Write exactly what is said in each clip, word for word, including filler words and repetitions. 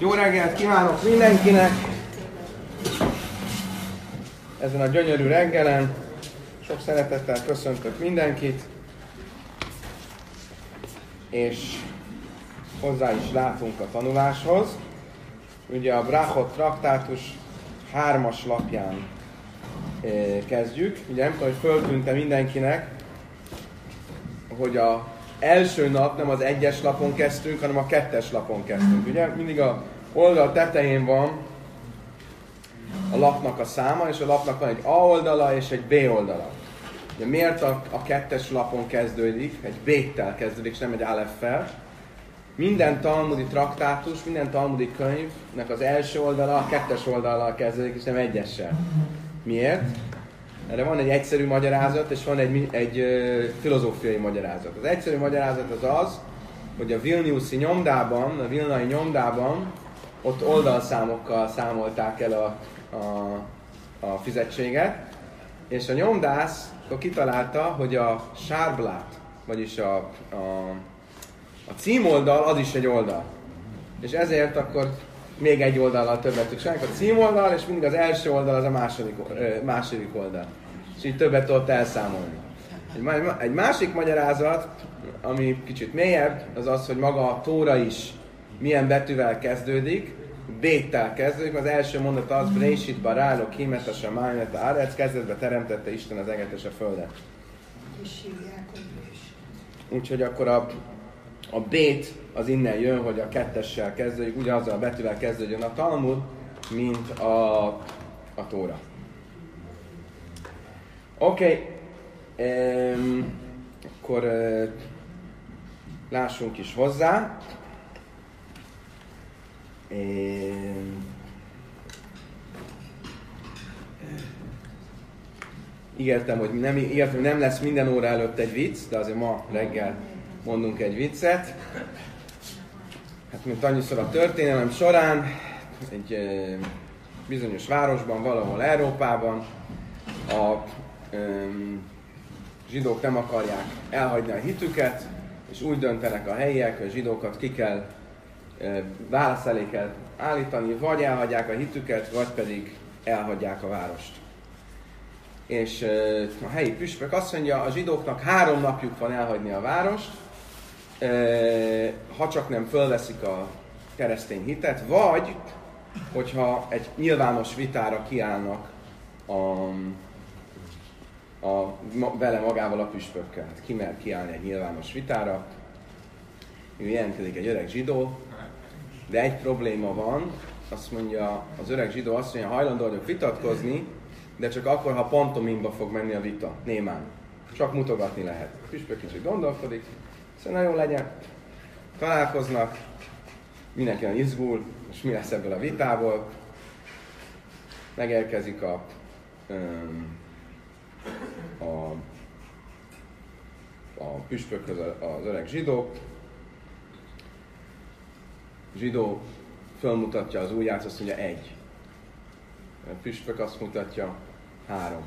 Jó reggelt kívánok mindenkinek! Ezen a gyönyörű reggelen sok szeretettel köszöntök mindenkit, és hozzá is látunk a tanuláshoz. Ugye a Brachot traktátus hármas lapján eh, kezdjük. Ugye nem tudom, hogy föltűnt-e mindenkinek, hogy a első nap nem az egyes lapon kezdtünk, hanem a kettes lapon kezdtünk. Ugye mindig a oldal tetején van a lapnak a száma, és a lapnak van egy A oldala és egy B oldala. Ugye miért a, a kettes lapon kezdődik, egy B-tel kezdődik, és nem egy Aleffel? Minden talmudi traktátus, minden talmudi könyvnek az első oldala a kettes oldallal kezdődik, és nem egyessel. Miért? Erre van egy egyszerű magyarázat, és van egy, egy uh, filozófiai magyarázat. Az egyszerű magyarázat az az, hogy a vilniuszi nyomdában, a vilnai nyomdában, ott oldalszámokkal számolták el a, a, a fizetséget, és a nyomdász akkor kitalálta, hogy a sárblát, vagyis a, a, a címoldal az is egy oldal. És ezért akkor még egy oldallal többet tud csinálni. A címoldal, és mindig az első oldal az a második, második oldal. És így többet tudott elszámolni. Egy másik magyarázat, ami kicsit mélyebb, az az, hogy maga a Tóra is milyen betűvel kezdődik. B-tel kezdődik, az első mondat az, Brésit barálok, kímet a samájmet a árec, kezdetbe teremtette Isten az eget és a földet. Úgyhogy akkor a, a B-t az innen jön, hogy a kettessel kezdődik, ugyanazzal a betűvel kezdődjön a Talmud, mint a, a Tóra. Oké, okay. um, akkor uh, lássunk is hozzá. Um, ígértem, hogy nem, ígértem, hogy nem lesz minden óra előtt egy vicc, de azért ma reggel mondunk egy viccet. Hát, mint annyiszor a történelem során, egy uh, bizonyos városban, valahol Európában, a um, zsidók nem akarják elhagyni a hitüket, és úgy döntenek a helyiek, hogy a zsidókat ki kell, uh, válasz elé kell állítani, vagy elhagyják a hitüket, vagy pedig elhagyják a várost. És uh, a helyi püspök azt mondja, a zsidóknak három napjuk van elhagyni a várost, uh, ha csak nem fölveszik a keresztény hitet, vagy hogyha egy nyilvános vitára kiállnak a, a, vele magával a püspökkel. Hát ki mer kiállni egy nyilvános vitára. Jelentkezik egy öreg zsidó, de egy probléma van, azt mondja, az öreg zsidó azt mondja, hajlandó vagyok vitatkozni, de csak akkor, ha pantomimba fog menni a vita, némán. Csak mutogatni lehet. A püspök kicsit gondolkodik, szóval nagyon legyen. Találkoznak, mindenki nagyon izgul, és mi lesz ebből a vitából. Megérkezik a, a, a püspökhöz az öreg zsidó. A zsidó fölmutatja az ujját, azt mondja egy. A püspök azt mutatja három.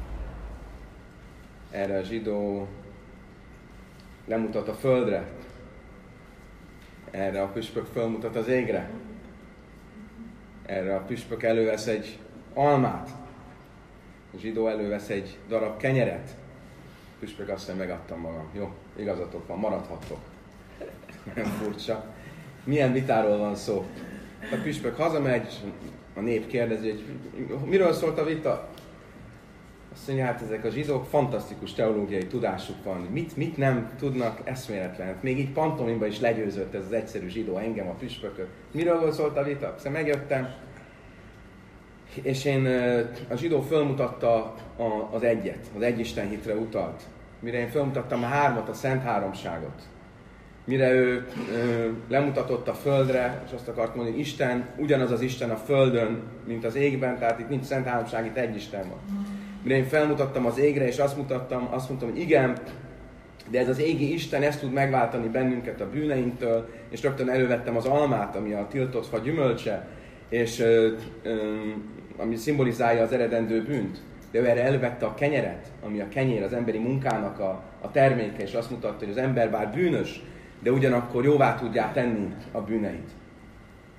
Erre a zsidó lemutat a földre. Erre a püspök fölmutat az égre. Erre a püspök elővesz egy almát. A zsidó elővesz egy darab kenyeret. A püspök azt mondja, megadtam magam. Jó, igazatok van, maradhattok. Nem furcsa. Milyen vitáról van szó? A püspök hazamegy, és a nép kérdezi, hogy miről szólt a vita? Azt mondja, hát ezek a zsidók fantasztikus teológiai tudásuk van. Mit, mit nem tudnak, eszméletlen. Még így pantomimba is legyőzött ez az egyszerű zsidó engem, a püspököt. Miről szólt a vita? Szóval megjöttem, és én, a zsidó fölmutatta az egyet, az egyisten hitre utalt. Mire én fölmutattam a hármat, a szent háromságot. Mire ő, ő lemutatott a földre, és azt akart mondani, hogy Isten, ugyanaz az Isten a földön, mint az égben, tehát itt nincs szent háromság, itt egy Isten van. Mire én felmutattam az égre, és azt mutattam, azt mondtam, hogy igen, de ez az égi Isten, ezt tud megváltani bennünket a bűneinktől, és rögtön elővettem az almát, ami a tiltott fa gyümölcse, és ö, ö, ami szimbolizálja az eredendő bűnt. De ő erre elővette a kenyeret, ami a kenyér, az emberi munkának a, a terméke, és azt mutatta, hogy az ember bár bűnös, de ugyanakkor jóvá tudják tenni a bűneit.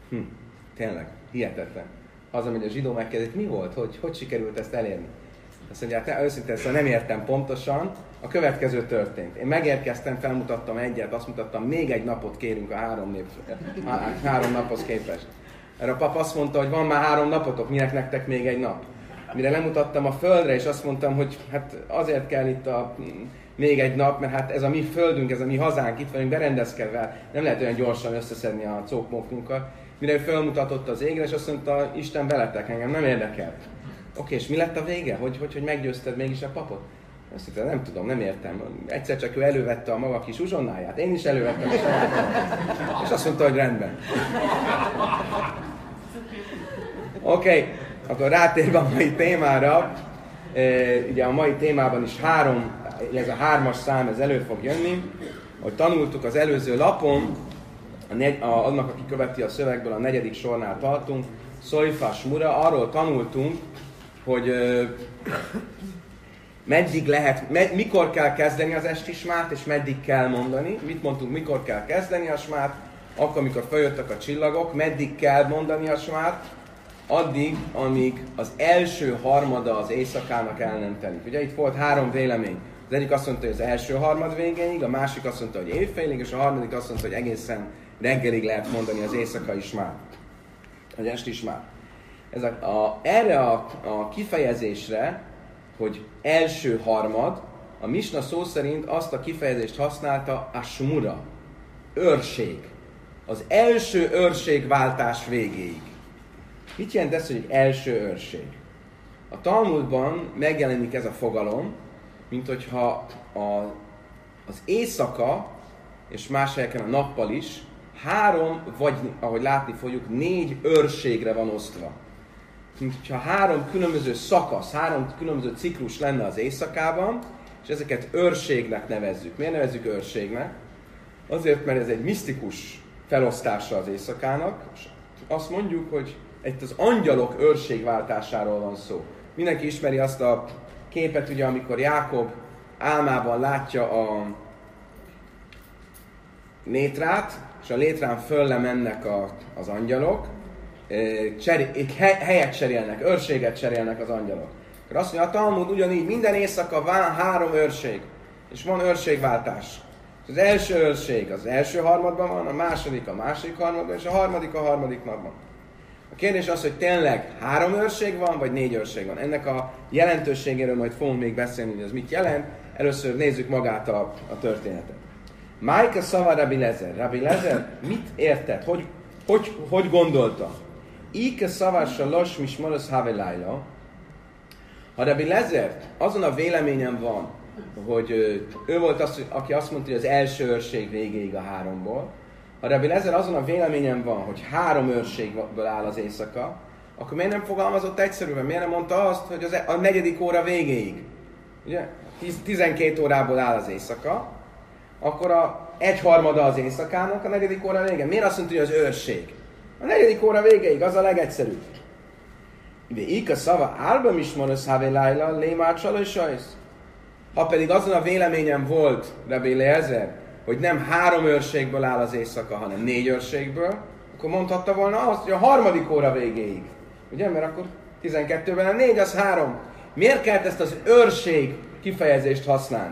Hm, tényleg, hihetetlen. Az, amit a zsidó megkérdezi, mi volt? Hogy, hogy sikerült ezt elérni? Azt mondja, hát őszintén szóval nem értem pontosan, a következő történt. Én megérkeztem, felmutattam egyet, azt mutattam, még egy napot kérünk a három, nép, három naphoz képest. Erre a pap azt mondta, hogy van már három napotok, minek nektek még egy nap. Mire lemutattam a földre, és azt mondtam, hogy hát azért kell itt a, még egy nap, mert hát ez a mi földünk, ez a mi hazánk, itt vagyunk berendezkedve, nem lehet olyan gyorsan összeszedni a cókmókunkat. Mire ő felmutatott az égre, és azt mondta, Isten veletek, engem nem érdekel. Oké, és mi lett a vége? Hogy, hogy, hogy meggyőzted mégis a papot? Azt mondta, nem tudom, nem értem. Egyszer csak ő elővette a maga kis uzsonnáját, én is elővettem, és azt mondta, hogy rendben. Oké, okay, akkor rátérve a mai témára, e, ugye a mai témában is három, ez a hármas szám, ez elő fog jönni. Ahogy tanultuk az előző lapon, a negy, a, annak, aki követi a szövegből, a negyedik sornál tartunk, Szojfás Mura, arról tanultunk, hogy ö, meddig lehet, med, mikor kell kezdeni az esti smát, és meddig kell mondani. Mit mondtunk, mikor kell kezdeni a smát, akkor, amikor feljöttek a csillagok, meddig kell mondani a smát, addig, amíg az első harmada az éjszakának el nem telik. Ugye itt volt három vélemény. Az egyik azt mondta, hogy az első harmad végéig, a másik azt mondta, hogy évfélig, és a harmadik azt mondta, hogy egészen reggelig lehet mondani az éjszakai smát, az esti smát. Ez a, a, erre a, a kifejezésre, hogy első harmad, a Misna szó szerint azt a kifejezést használta a smura, őrség. Az első őrségváltás végéig. Mit jelent ez, hogy egy első őrség? A Talmudban megjelenik ez a fogalom, mint hogyha a, az éjszaka, és más helyeken a nappal is, három, vagy ahogy látni fogjuk, négy őrségre van osztva. Mint hogyha három különböző szakasz, három különböző ciklus lenne az éjszakában, és ezeket őrségnek nevezzük. Miért nevezzük őrségnek? Azért, mert ez egy misztikus felosztása az éjszakának, és azt mondjuk, hogy itt az angyalok őrségváltásáról van szó. Mindenki ismeri azt a képet, ugye, amikor Jákob álmában látja a létrát, és a létrán fölle mennek a, az angyalok, cserél, helyet cserélnek, őrséget cserélnek az angyalok. Akkor azt mondja, a Talmud ugyanígy, minden éjszaka van három őrség, és van őrségváltás. Az első őrség az első harmadban van, a második a második harmadban, és a harmadik a harmadik napban. A kérdés az, hogy tényleg három őrség van, vagy négy őrség van. Ennek a jelentőségéről majd fogunk még beszélni, hogy ez mit jelent. Először nézzük magát a, a történetet. Májka szava Rabbi Lezer. Rabbi Lezer mit értett? Hogy, hogy, hogy gondolta? Ike szava salos mismaros havelájla. Ha Rabbi Lezer azon a véleményen van, hogy ő volt az, aki azt mondta, hogy az első őrség végéig a háromból, ha Rabbi Lezer azon a véleményen van, hogy három őrségből áll az éjszaka, akkor miért nem fogalmazott egyszerűen? Miért nem mondta azt, hogy az a negyedik óra végéig? Ugye? tizenkét órából áll az éjszaka, akkor a egyharmada az éjszakának, a negyedik óra vége. Miért azt mondta, hogy az őrség? A negyedik óra végéig, az a legegyszerűbb. De Ika szava álba mismaros havelájla lémát sajsz. Ha pedig azon a véleményen volt Rabbi Lezer, hogy nem három őrségből áll az éjszaka, hanem négy őrségből, akkor mondhatta volna azt, hogy a harmadik óra végéig. Ugye? Mert akkor tizenkettőben a négy az három. Miért kellett ezt az őrség kifejezést használni?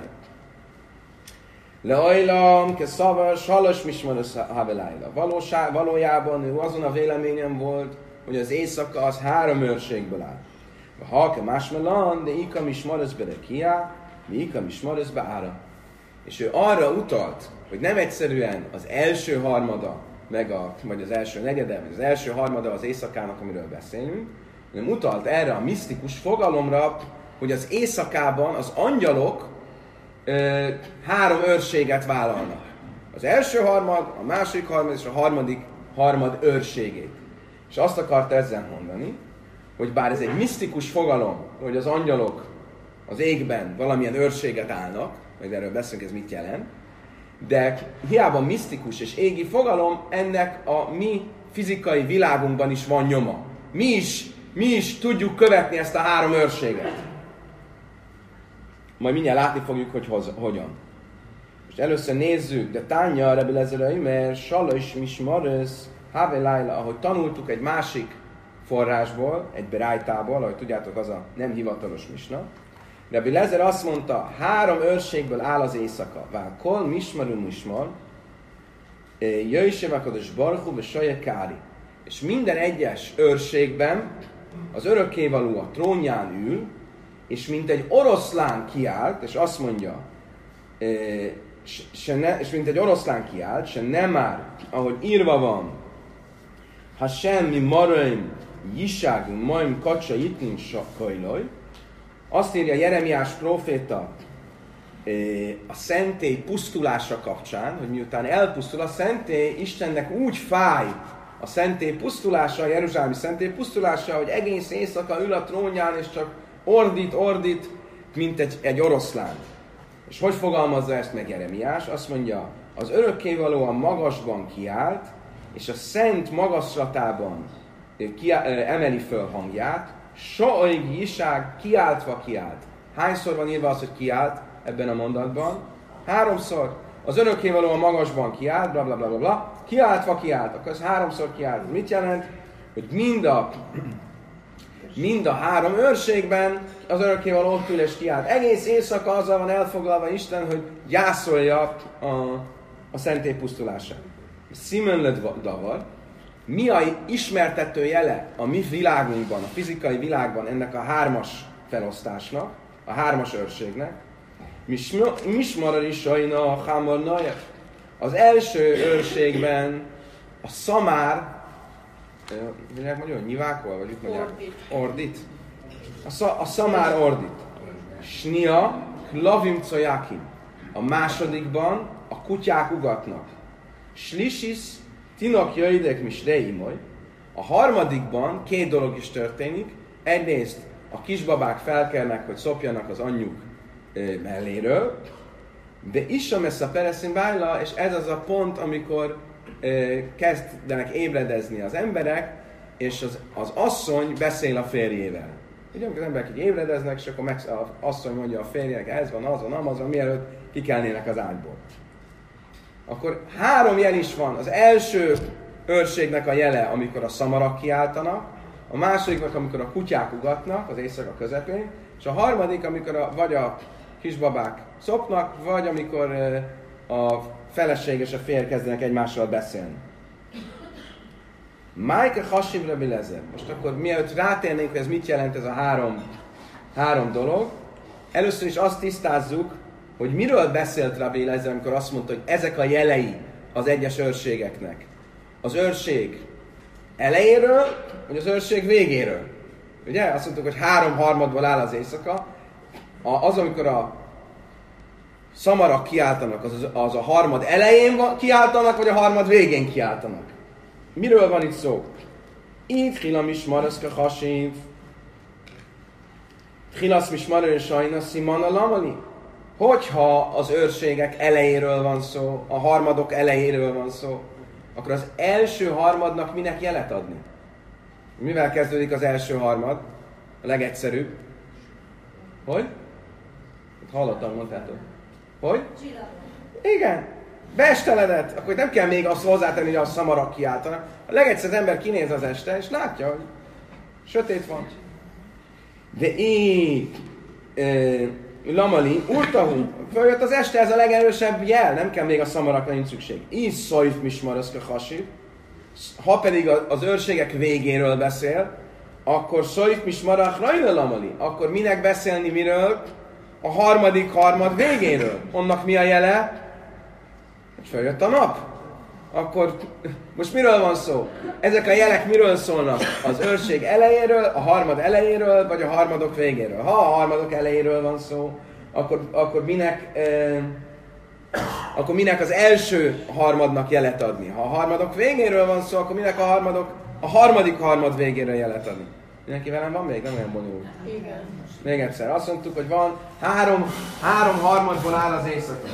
Leajlam, ke szava, salos mismaros havelájla. Valójában ő azon a véleményen volt, hogy az éjszaka az három őrségből áll. Ha ke másmelan, de ika mismaros berekia, mi ika mismaros beára. És ő arra utalt, hogy nem egyszerűen az első harmada, meg a, vagy az első negyede, vagy az első harmada az éjszakának, amiről beszélünk, hanem utalt erre a misztikus fogalomra, hogy az éjszakában az angyalok ö, három őrséget vállalnak. Az első harmad, a második harmad és a harmadik harmad őrségét. És azt akarta ezzel mondani, hogy bár ez egy misztikus fogalom, hogy az angyalok az égben valamilyen őrséget állnak, majd erről beszélünk, ez mit jelent, de hiába misztikus és égi fogalom, ennek a mi fizikai világunkban is van nyoma. Mi is, mi is tudjuk követni ezt a három őrséget. Majd mindjárt látni fogjuk, hogy hoz, hogyan. Most először nézzük, de Tánya Rabbi Lezer, mert Salos Mismaros Havé Laila, ahogy tanultuk egy másik forrásból, egy berájtából, ahogy tudjátok, az a nem hivatalos misna. Rabbi Lezer azt mondta, három őrségből áll az éjszaka. Vál kol mismaru mismar, jöjjsevakodos barhu, ve saje kári. És minden egyes őrségben az örökkévaló a trónján ül, és mint egy oroszlán kiált, és azt mondja, se ne, és mint egy oroszlán kiált, se nem már, ahogy írva van, ha semmi maraim, jiságunk, majm kacsa itnin sakkajlaj, azt írja Jeremiás próféta a szentély pusztulása kapcsán, hogy miután elpusztul a szentély, Istennek úgy fáj a szentély pusztulása, a jeruzsálemi szentély pusztulása, hogy egész éjszaka ül a trónján, és csak ordít, ordít, mint egy, egy oroszlán. És hogy fogalmazza ezt meg Jeremiás? Azt mondja, az örökkévaló a magasban kiált, és a szent magaslatában kiá- emeli föl hangját, soaig jiság kiáltva kiált. Hányszor van írva az, hogy kiált ebben a mondatban? Háromszor. Az örökkévaló a magasban kiált, bla bla bla bla bla, kiáltva kiált, akkor ez háromszor kiált. Mit jelent? Hogy mind a, mind a három őrségben az örökkévaló ott ül és kiált. Egész éjszaka azzal van elfoglalva Isten, hogy gyászolja a, a szentély pusztulását. Simen lett davar. Mi a ismertető jele a mi világunkban, a fizikai világban ennek a hármas felosztásnak, a hármas őrségnek? Mismarar is sajna a hámar naja. Az első őrségben a szamár, minek mondja, nyivákol, vagy úgy mondják? Ordít. Ordít. A, sz- a szamár ordít. Snia, klavim cojakim. A másodikban a kutyák ugatnak. Slisis, tinak jöjdek mis reimoly. A harmadikban két dolog is történik. Egyrészt a kisbabák felkelnek, hogy szopjanak az anyjuk melléről, de Issa messze pereszin bájla, és ez az a pont, amikor e, kezdenek ébredezni az emberek, és az, az asszony beszél a férjével. Ugye, amikor az emberek így ébredeznek, és akkor meg, az asszony mondja a férjének, ez van, az van, amaz van, mielőtt kikelnének az ágyból. Akkor három jel is van. Az első őrségnek a jele, amikor a szamarak kiáltanak, a másodiknak, amikor a kutyák ugatnak az éjszaka közepén, és a harmadik, amikor a, vagy a kisbabák szopnak, vagy amikor a feleség és a férj kezdenek egymással beszélni. Májke Hasiv Rabbi Lezer. Most akkor mielőtt rátérnénk, hogy ez mit jelent ez a három, három dolog, először is azt tisztázzuk, hogy miről beszélt Rabbi Lezer, amikor azt mondta, hogy ezek a jelei az egyes őrségeknek. Az őrség elejéről, vagy az őrség végéről. Ugye? Azt mondtuk, hogy három harmadból áll az éjszaka. Az, amikor a szamarak kiáltanak, az, az a harmad elején kiáltanak, vagy a harmad végén kiáltanak. Miről van itt szó? Itt hilam is maraszka hasiv. Hilasz is marő sajna szimana lamali. Hogyha az őrségek elejéről van szó, a harmadok elejéről van szó, akkor az első harmadnak minek jelet adni? Mivel kezdődik az első harmad? A legegyszerűbb. Hogy? Hallottam, mondtátok. Hogy? Igen. Beesteledett. Akkor nem kell még azt hozzátenni, hogy a szamarak kiáltanak. A legegyszerűbb ember kinéz az este, és látja, hogy sötét van. De így Lamali, urtahu, följött az este, ez a legerősebb jel, nem kell még a szamarakra, nincs szükség. Így szajf mismaraszka hasiv. Ha pedig az őrségek végéről beszél, akkor szajf mismarach rajna lamali. Akkor minek beszélni miről? A harmadik harmad végéről. Onnak mi a jele? Hogy följött a nap. Akkor most miről van szó? Ezek a jelek miről szólnak? Az őrség elejéről, a harmad elejéről, vagy a harmadok végéről? Ha a harmadok elejéről van szó, akkor, akkor minek... Eh, akkor minek az első harmadnak jelet adni? Ha a harmadok végéről van szó, akkor minek a harmadok, a harmadik harmad végéről jelet adni? Mindenki velem van még? Nem olyan bonyolult. Igen. Még egyszer. Azt mondtuk, hogy van három, három harmadból áll az éjszaka.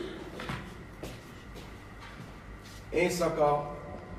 Éjszaka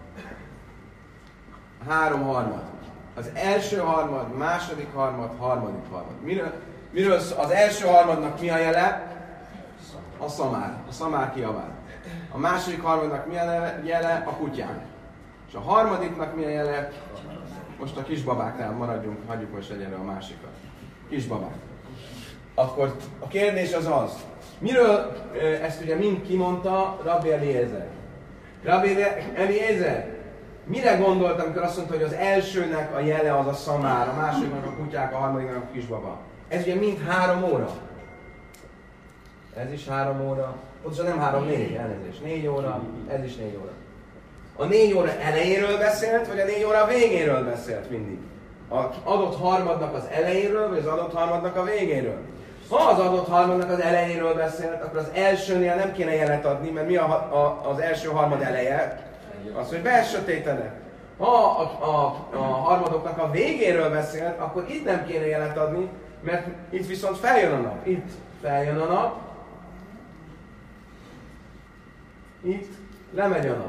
három harmad. Az első harmad, második harmad, harmadik harmad. Miről, miről az első harmadnak mi a jele? A szamár. A szamár kiabál. A második harmadnak mi a jele? A kutyák. És a harmadiknak milyen jele? Most a kisbabáknál maradjunk, hagyjuk most egyelőre a másikat. Kisbabák. Akkor a kérdés az az, miről ezt ugye mind kimondta Rabbi Eliezer? Rabbi Eliezer, mire gondolt, amikor azt mondta, hogy az elsőnek a jele az a szamár, a másodiknak a kutyák, a harmadiknak a kisbaba? Ez ugye mind három óra. Ez is három óra. Pontosan nem három, négy, elnézést. Négy óra, ez is négy óra. A négy óra elejéről beszélt, vagy a négy óra végéről beszélt mindig? Az adott harmadnak az elejéről, vagy az adott harmadnak a végéről? Ha az adott harmadnak az elejéről beszélt, akkor az elsőnél nem kéne jelet adni, mert mi a, a, az első harmad eleje? Az, hogy besötétedek. Ha a, a, a harmadoknak a végéről beszélt, akkor itt nem kéne jelet adni, mert itt viszont feljön a nap. Itt feljön a nap. Itt lemegy a nap.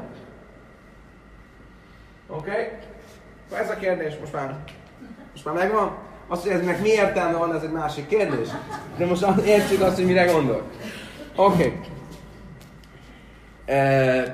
Oké? Okay? Ez a kérdés most már, most már megvan? Azt, hogy eznek mi értelme van, ez egy másik kérdés. De most értsük azt, hogy mire gondol. Oké. Okay. Uh,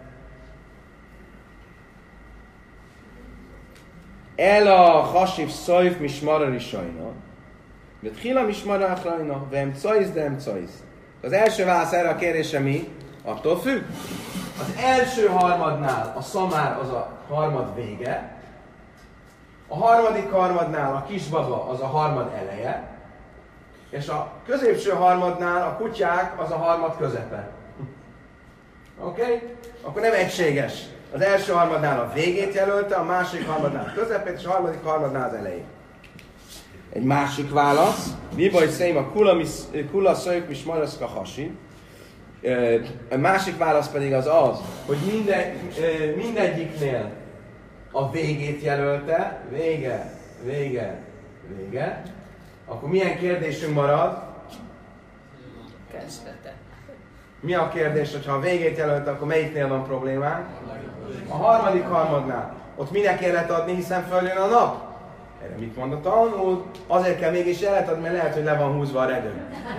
El a hasiv szajf mismara risajna. Mert hila mismara achrajna. Vem cajsz, de em cajsz. Az első válasz erre a kérdésre mi? Attól függ. Az első harmadnál a szamár az a harmad vége. A harmadik harmadnál a kisbaba az a harmad eleje. És a középső harmadnál a kutyák az a harmad közepe. Oké? Okay? Akkor nem egységes. Az első harmadnál a végét jelölte, a másik harmadnál a közepét, és a harmadik harmadnál az elejét. Egy másik válasz. Mi baj szém a kula szajk mis maraszka hasi. A másik válasz pedig az az, hogy minden, mindegyiknél a végét jelölte, vége, vége, vége. Akkor milyen kérdésünk marad? Kezdete. Mi a kérdés, hogyha a végét jelölte, akkor melyiknél van problémánk? A harmadik harmadnál. Ott minek jelet adni, hiszen följön a nap? Erre mit mond a Talmud? Azért kell mégis jelet adni, mert lehet, hogy le van húzva a redő.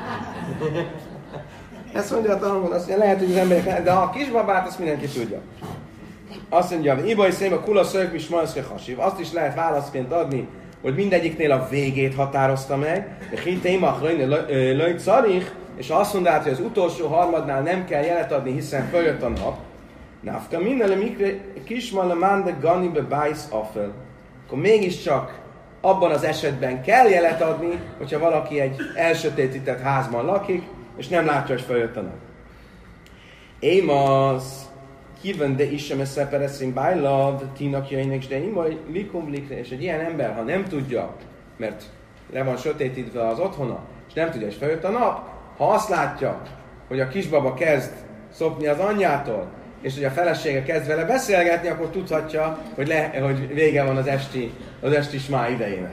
Ezt mondja a Talmud, azt mondja, lehet, hogy az emberek, de a kisbabát, azt mindenki tudja. Azt mondja, hogy Ibai szém a kula szöjk mis maraszke hasív. Azt is lehet válaszként adni, hogy mindegyiknél a végét határozta meg, de hintémach löjj carich, és azt mondta, hogy az utolsó harmadnál nem kell jelet adni, hiszen följött a nap. Nafka minden a mikre kismal a mande ganibe bájsz afel. Akkor mégiscsak abban az esetben kell jelet adni, hogyha valaki egy elsötétített házban lakik, és nem látja, hogy följött a nap. Émasz, híven de isem eszepereszim bájlav, tinakjainek, de imaj likum likre, és egy ilyen ember, ha nem tudja, mert le van sötétítve az otthona, és nem tudja, hogy följött a nap, ha azt látja, hogy a kisbaba kezd szopni az anyjától, és hogy a felesége kezd vele beszélgetni, akkor tudhatja, hogy, le, hogy vége van az esti, az esti smá idejének.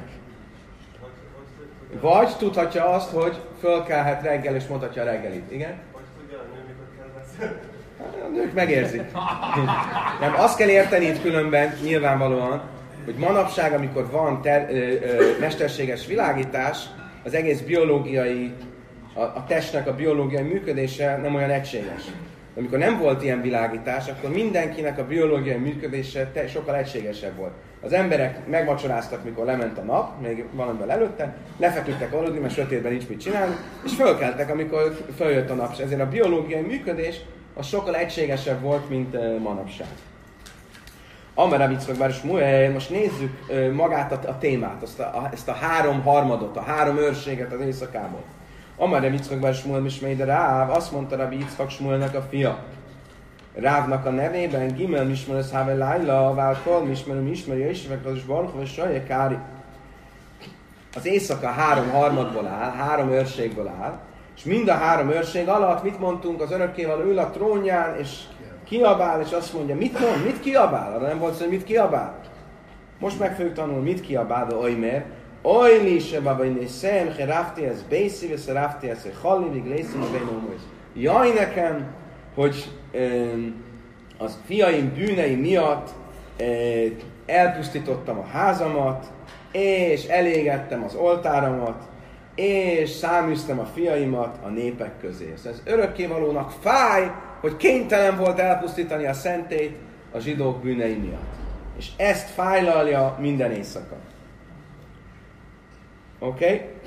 Vagy tudhatja azt, hogy fölkelhet reggel, és mondhatja a reggelit. Igen? Hogy tudja a nő, mikor kell beszélni? A nők megérzik. Nem, azt kell érteni itt különben, nyilvánvalóan, hogy manapság, amikor van ter, ö, ö, mesterséges világítás, az egész biológiai, a, a testnek a biológiai működése nem olyan egységes. De amikor nem volt ilyen világítás, akkor mindenkinek a biológiai működése te, sokkal egységesebb volt. Az emberek megvacsoráztak, mikor lement a nap, még valamivel előtte, lefeküdtek aludni, mert sötétben nincs mit csinálni, és fölkeltek, amikor följött a nap. És ezért a biológiai működés az sokkal egységesebb volt, mint uh, manapság. Amara viccok bár Smuel, most nézzük uh, magát a, a témát, azt a, a, ezt a három harmadot, a három őrséget az éjszakából. Amara viccok bár Smuel mismeide Ráv, azt mondta Rabbi Yitzchak Smuelnek a fia. Rávnak a nevében, Gimel mismeresz Havel Laila, Válkol mismerem ismeri, és az is Baruch, és Saje Kári. Az éjszaka három harmadból áll, három őrségből áll, és mind a három őrség alatt mit mondtunk, az örökkévaló ül a trónján, és kiabál, és azt mondja, mit mond, mit kiabál? Arra nem volt szó, hogy mit kiabál. Most meg fogjuk tanulni, mit kiabál, de Oymer. Oyli se babajné szem, he ráfti ez bészi, vesz ráfti ez halli, vig lészi, jaj nekem, hogy um, az fiaim bűnei miatt uh, elpusztítottam a házamat, és elégettem az oltáramat, és száműztem a fiaimat a népek közé. Szóval ez örökkévalónak fáj, hogy kénytelen volt elpusztítani a szentét, a zsidók bűnei miatt. És ezt fájlalja minden éjszaka. Oké?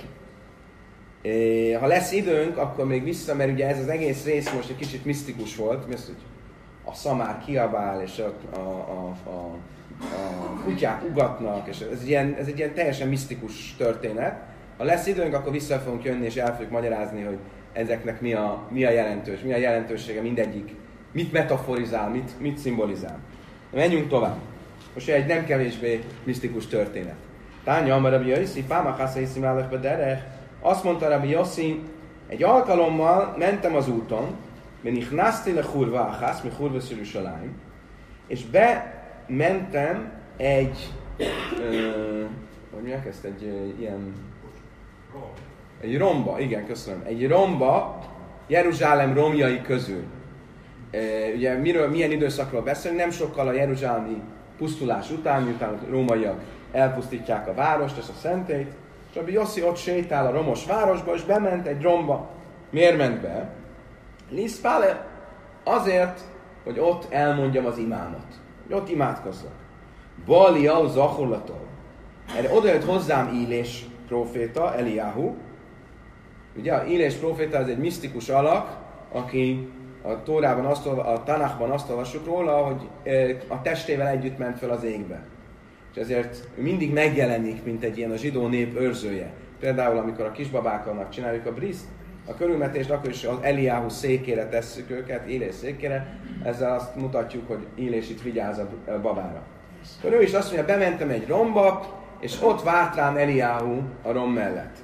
Okay? Ha lesz időnk, akkor még vissza, mert ugye ez az egész rész most egy kicsit misztikus volt, mert hogy a szamár kiabál, és a, a, a, a, a kutyák ugatnak, és ez egy, ilyen, ez egy ilyen teljesen misztikus történet. Ha lesz időnk, akkor vissza fogunk jönni, és el fogjuk magyarázni, hogy ezeknek mi a, mi a jelentős, mi a jelentősége mindegyik, mit metaforizál, mit, mit szimbolizál. Menjünk tovább. Most egy nem kevésbé misztikus történet. Tánya Amar Rabbi Yossi, Pámachásza Iszim Álech Bederech, azt mondta Rabbi Yossi, egy alkalommal mentem az úton, Benichnaszti le Hurva Achász, mi Hurva Szürüsaláim, és bementem egy, ö, hogy mi ezt, egy ö, ilyen, egy romba, igen, köszönöm, egy romba Jeruzsálem romjai közül. E, ugye miről, milyen időszakról beszélünk, nem sokkal a jeruzsálemi pusztulás után, miután a rómaiak elpusztítják a várost, ezt a szentélyt, és Rabbi Yossi ott sétál a romos városba, és bement egy romba. Miért ment be? Liszpále azért, hogy ott elmondjam az imámot, hogy ott imádkozzak. Bali au zachorlatol. Erre odajött hozzám Ílés próféta, Eliáhu. Ugye a Ílés próféta ez egy misztikus alak, aki a Tórában, azt, a Tanachban azt olvassuk róla, hogy a testével együtt ment fel az égbe. És ezért ő mindig megjelenik, mint egy ilyen a zsidó nép őrzője. Például, amikor a kisbabáknak csináljuk a briszt, a körülmetést, akkor is az Eliáhu székére tesszük őket, Ílés székére, ezzel azt mutatjuk, hogy Ílés itt vigyáz a babára. Akkor ő is azt mondja, bementem egy romba, és ott várt rám Eliáhu a rom mellett.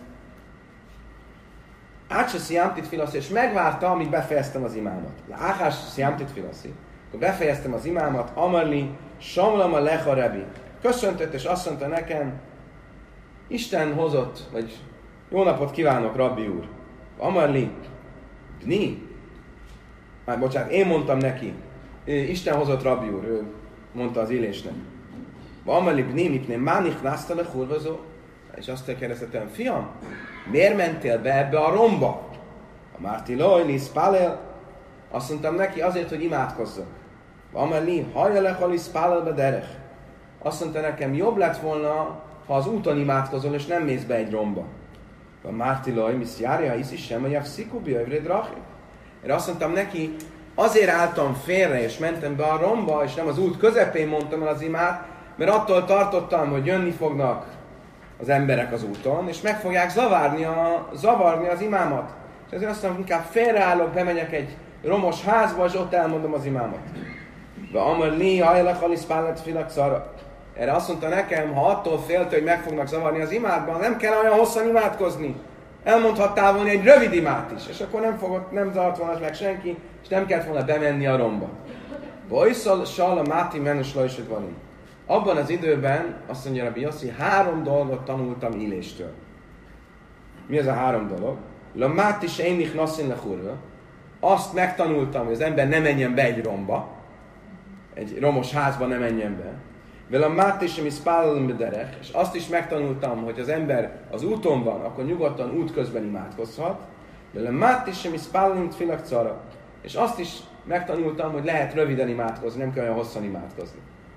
Átse sziamtit filaszi, és megvárta, amíg befejeztem az imámat. Áhás sziamtit filaszi. Akkor befejeztem az imámat, Amarli, Samlama lecha rebi. Köszöntött, és azt mondta nekem, Isten hozott, vagy jó napot kívánok, rabbi úr. Amarli, Bni. Már bocsánat, én mondtam neki, Isten hozott rabbi úr, ő mondta az Ílésnek. Amarli, Bni, mikné, mánich nászta le hurvazó. És azt kérdezte tőlem, fiam, miért mentél be ebbe a romba? A Márti Lojli, Spálel, azt mondtam neki, azért, hogy imádkozzak. Amelli, hajja lechali Spálelbe derech. Azt mondta nekem, jobb lett volna, ha az úton imádkozol, és nem mész be egy romba. A Márti Loj, misz járja, hisz is sem, hogy a szikubi, övred rachi. Erre azt mondtam neki, azért álltam félre, és mentem be a romba, és nem az út közepén mondtam el az imát, mert attól tartottam, hogy jönni fognak az emberek az úton, és meg fogják zavarni, a, zavarni az imámat. És ezért azt mondom, inkább félreállok, bemegyek egy romos házba, és ott elmondom az imámat. De amar li hajlak aliszpállat filak szara. Erre azt mondta nekem, ha attól félte, hogy meg fognak zavarni az imádban, nem kell olyan hosszan imádkozni. Elmondhattál volna egy rövid imát is, és akkor nem fogott, nem zavart volna meg senki, és nem kellett volna bemenni a romba. Bajszal sal máti menus lajsod van. Abban az időben, azt mondja Rabbi Yossi, három dolgot tanultam Íléstől. Mi ez a három dolog? La máti se énich nasszin le hurva. Azt megtanultam, hogy az ember ne menjen be egy romba, egy romos házba ne menjen be. Vele a máti se mi spállalom bederech, és azt is megtanultam, hogy az ember az úton van, akkor nyugodtan út közben imádkozhat. Vele a máti se mi spállalom filak cara. És azt is megtanultam, hogy lehet röviden imádkozni, nem kell olyan hosszan imádkozni.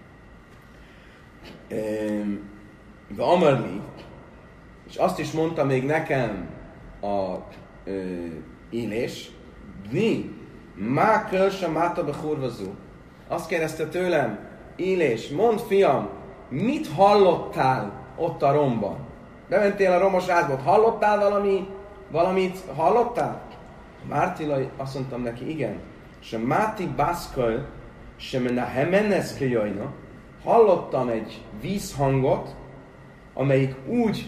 De Amarli, és azt is mondta még nekem a ö, Ílés, Bni, má kölse máta be hurvazú. Azt kérdezte tőlem, Ílés, mondd fiam, mit hallottál ott a romban? Bementél a romos házba, hallottál valami, valamit, hallottál? Mártilai, azt mondtam neki, igen. Se máti baszköl, se mena hemeneszke jajna. Hallottam egy vízhangot, amelyik úgy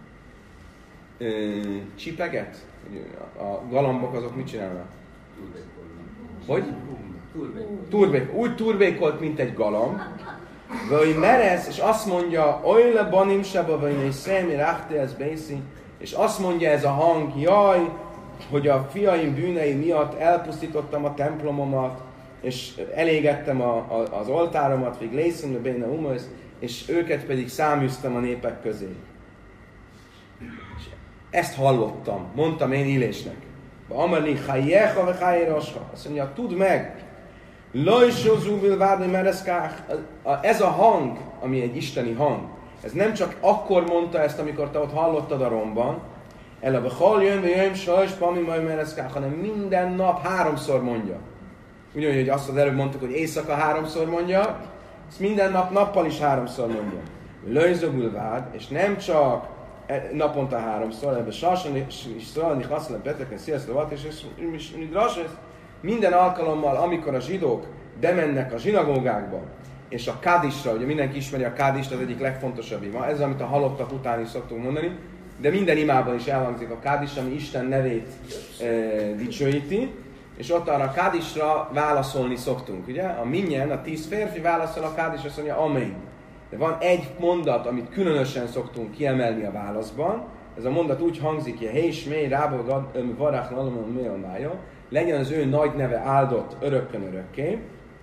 ö, csipeget, a galambok azok mit csinálnak? Hogy? Turbék. Úgy turbékolt, mint egy galamb. Vagy meresz, és azt mondja, olyle banim seba, vagy egy személy ráhtéhez bészi, és azt mondja ez a hang, jaj, hogy a fiaim bűnei miatt elpusztítottam a templomomat, és elégettem a, a, az oltáromat, vég lészem béne umosz, és őket pedig száműztem a népek közé. És ezt hallottam, mondtam én Ílésnek. Amali chayecha ve chayeroscha. Azt mondja, tudd meg, Lojsozúbil vádni mereszkák. Ez a hang, ami egy isteni hang, ez nem csak akkor mondta ezt, amikor te ott hallottad a romban, eleve hal jön, vagy jön, sajs, pami, majd mereszkák, hanem minden nap háromszor mondja. Ugyanúgy, hogy azt az előbb mondtuk, hogy éjszaka háromszor mondja, ezt minden nap nappal is háromszor mondja. Lojzogul vád, és nem csak naponta háromszor, ebben sarsan is szólni, használni, beteken, sziasztovat, és minden alkalommal, amikor a zsidók bemennek a zsinagógákba, és a kádisra, ugye mindenki ismeri a kádist, az egyik legfontosabb ima, ez amit a halottak után is szoktunk mondani, de minden imában is elhangzik a kádis, ami Isten nevét e, dicsőíti, és ott arra a kádisra válaszolni szoktunk, ugye? A minnyen, a tíz férfi válaszol a kádis, azt mondja, amen. De van egy mondat, amit különösen szoktunk kiemelni a válaszban, ez a mondat úgy hangzik, hogy hés, mély, rába, varách, nalamon, mélyonnája, legyen az ő nagy neve áldott örökkön örökké.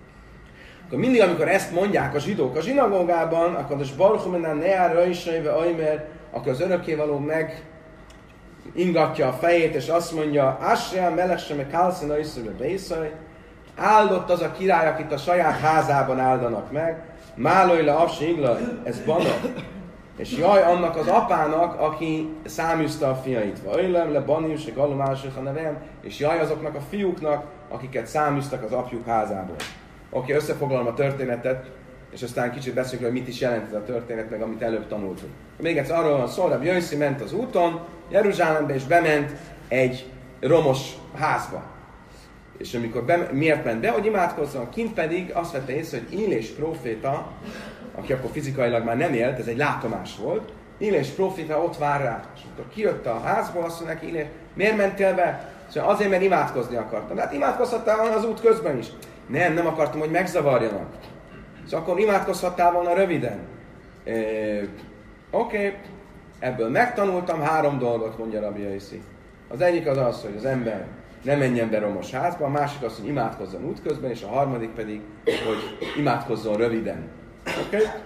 Akkor mindig, amikor ezt mondják a zsidók a zsinagógában, akkor az barchumenán ne áll rajsaive ajmer, akkor az örökkévaló meg ingatja a fejét, és azt mondja, Asrián melesseme kálszina iszőbe bészaj, áldott az a király, akit a saját házában áldanak meg, málojla apsi igla, ez bana. És jaj annak az apának, aki száműzte a fiait. Vajlem le banim, se gallomások a nevem, és jaj azoknak a fiúknak, akiket száműztek az apjuk házából. Oké, összefoglalom a történetet, és aztán kicsit beszéljük, hogy mit is jelent ez a történet, meg amit előbb tanultunk. Még egyszer arról van szó, hogy Jöjszi ment az úton, Jeruzsálembe, és bement egy romos házba. És amikor be, miért ment be, hogy imádkozzon, kint pedig azt vette észre, hogy Illés próféta, aki akkor fizikailag már nem élt, ez egy látomás volt, Illés próféta ott vár rá. És amikor kijött a házból, azt mondja neki, Illés, miért mentél be? Szóval azért, mert imádkozni akartam. De hát imádkozhattál volna az út közben is. Nem, nem akartam, hogy megzavarjanak. Szóval akkor imádkozhattál volna röviden. E, Oké, okay. Ebből megtanultam három dolgot, mondja Rabbi Yossi. Az egyik az az, hogy az ember ne menjen be romos házba, a másik az, hogy imádkozzon útközben, és a harmadik pedig, hogy imádkozzon röviden. Oké? Okay?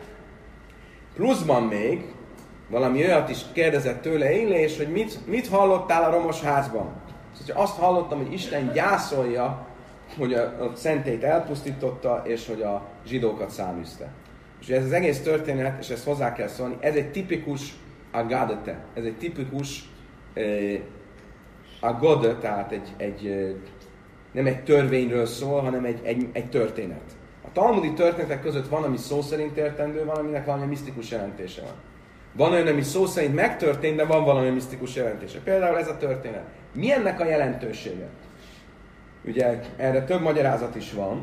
Pluszban még valami olyat is kérdezett tőle Illés, hogy mit, mit hallottál a romos házban. Szóval azt hallottam, hogy Isten gyászolja, hogy a, a szentét elpusztította, és hogy a zsidókat száműzte. És ez az egész történet, és ezt hozzá kell szólni, ez egy tipikus agadete, ez egy tipikus eh, agade, tehát egy, egy, eh, nem egy törvényről szól, hanem egy, egy, egy történet. A talmudi történetek között van, ami szó szerint értendő, van, aminek valami misztikus jelentése van. Van olyan, ami szó szerint megtörtént, de van valami misztikus jelentése. Például ez a történet. Mi ennek a jelentősége? Ugye erre több magyarázat is van,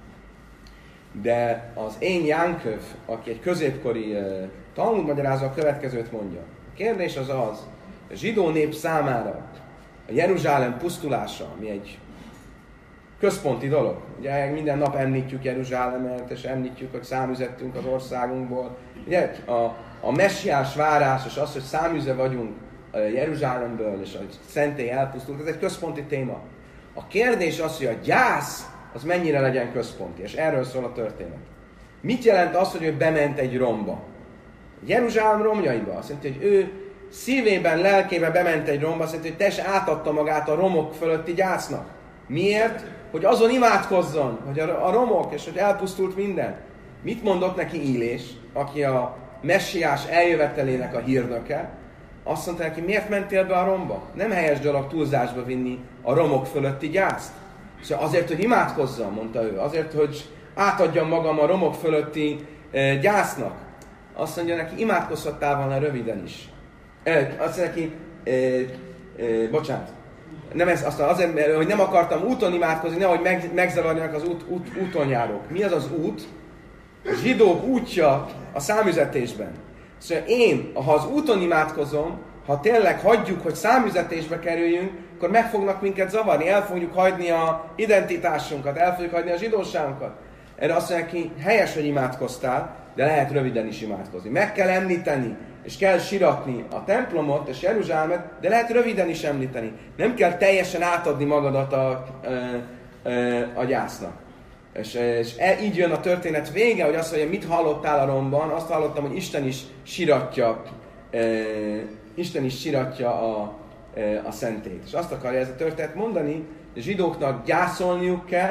de az én Jánköv, aki egy középkori uh, Talmud magyarázó, a következőt mondja. A kérdés az az, a zsidó nép számára a Jeruzsálem pusztulása, ami egy központi dolog. Ugye minden nap említjük Jeruzsálemet, és említjük, hogy száműzettünk az országunkból. Ugye a, a messiás várás, és az, hogy száműze vagyunk Jeruzsálemből, és a szentély elpusztult, ez egy központi téma. A kérdés az, hogy a gyász az mennyire legyen központi, és erről szól a történet. Mit jelent az, hogy ő bement egy romba? Jeruzsálem romjaiba. Azt jelenti, hogy ő szívében, lelkében bement egy romba, azt jelenti, hogy teljesen átadta magát a romok fölötti gyásznak. Miért? Hogy azon imádkozzon, hogy a, a romok, és hogy elpusztult minden. Mit mondott neki Illés, aki a messiás eljövetelének a hírnöke? Azt mondta neki, miért mentél be a romba? Nem helyes dolog túlzásba vinni a romok fölötti gyászt. Szóval azért, hogy imádkozzam, mondta ő. Azért, hogy átadjam magam a romok fölötti e, gyásznak. Azt mondja neki, imádkozhattál volna röviden is. E, azt mondja neki, e, e, bocsánat, nem ez, aztán azért, hogy nem akartam úton imádkozni, nehogy meg, megzavarjanak az út, út, úton járók. Mi az az út? A zsidók útja a számüzetésben. Szóval én, ha az úton imádkozom, ha tényleg hagyjuk, hogy számüzetésbe kerüljünk, akkor meg fognak minket zavarni, el fogjuk hagyni a identitásunkat, el fogjuk hagyni a zsidóságunkat. Erre azt mondja ki, helyes, hogy imádkoztál, de lehet röviden is imádkozni. Meg kell említeni, és kell siratni a templomot és Jeruzsálemet, de lehet röviden is említeni. Nem kell teljesen átadni magadat a, a, a gyásznak. És, és e, így jön a történet vége, hogy azt mondja, mit hallottál a romban, azt hallottam, hogy Isten is siratja, e, Isten is siratja a, e, a szentét. És azt akarja ez a történet mondani, hogy a zsidóknak gyászolniuk kell,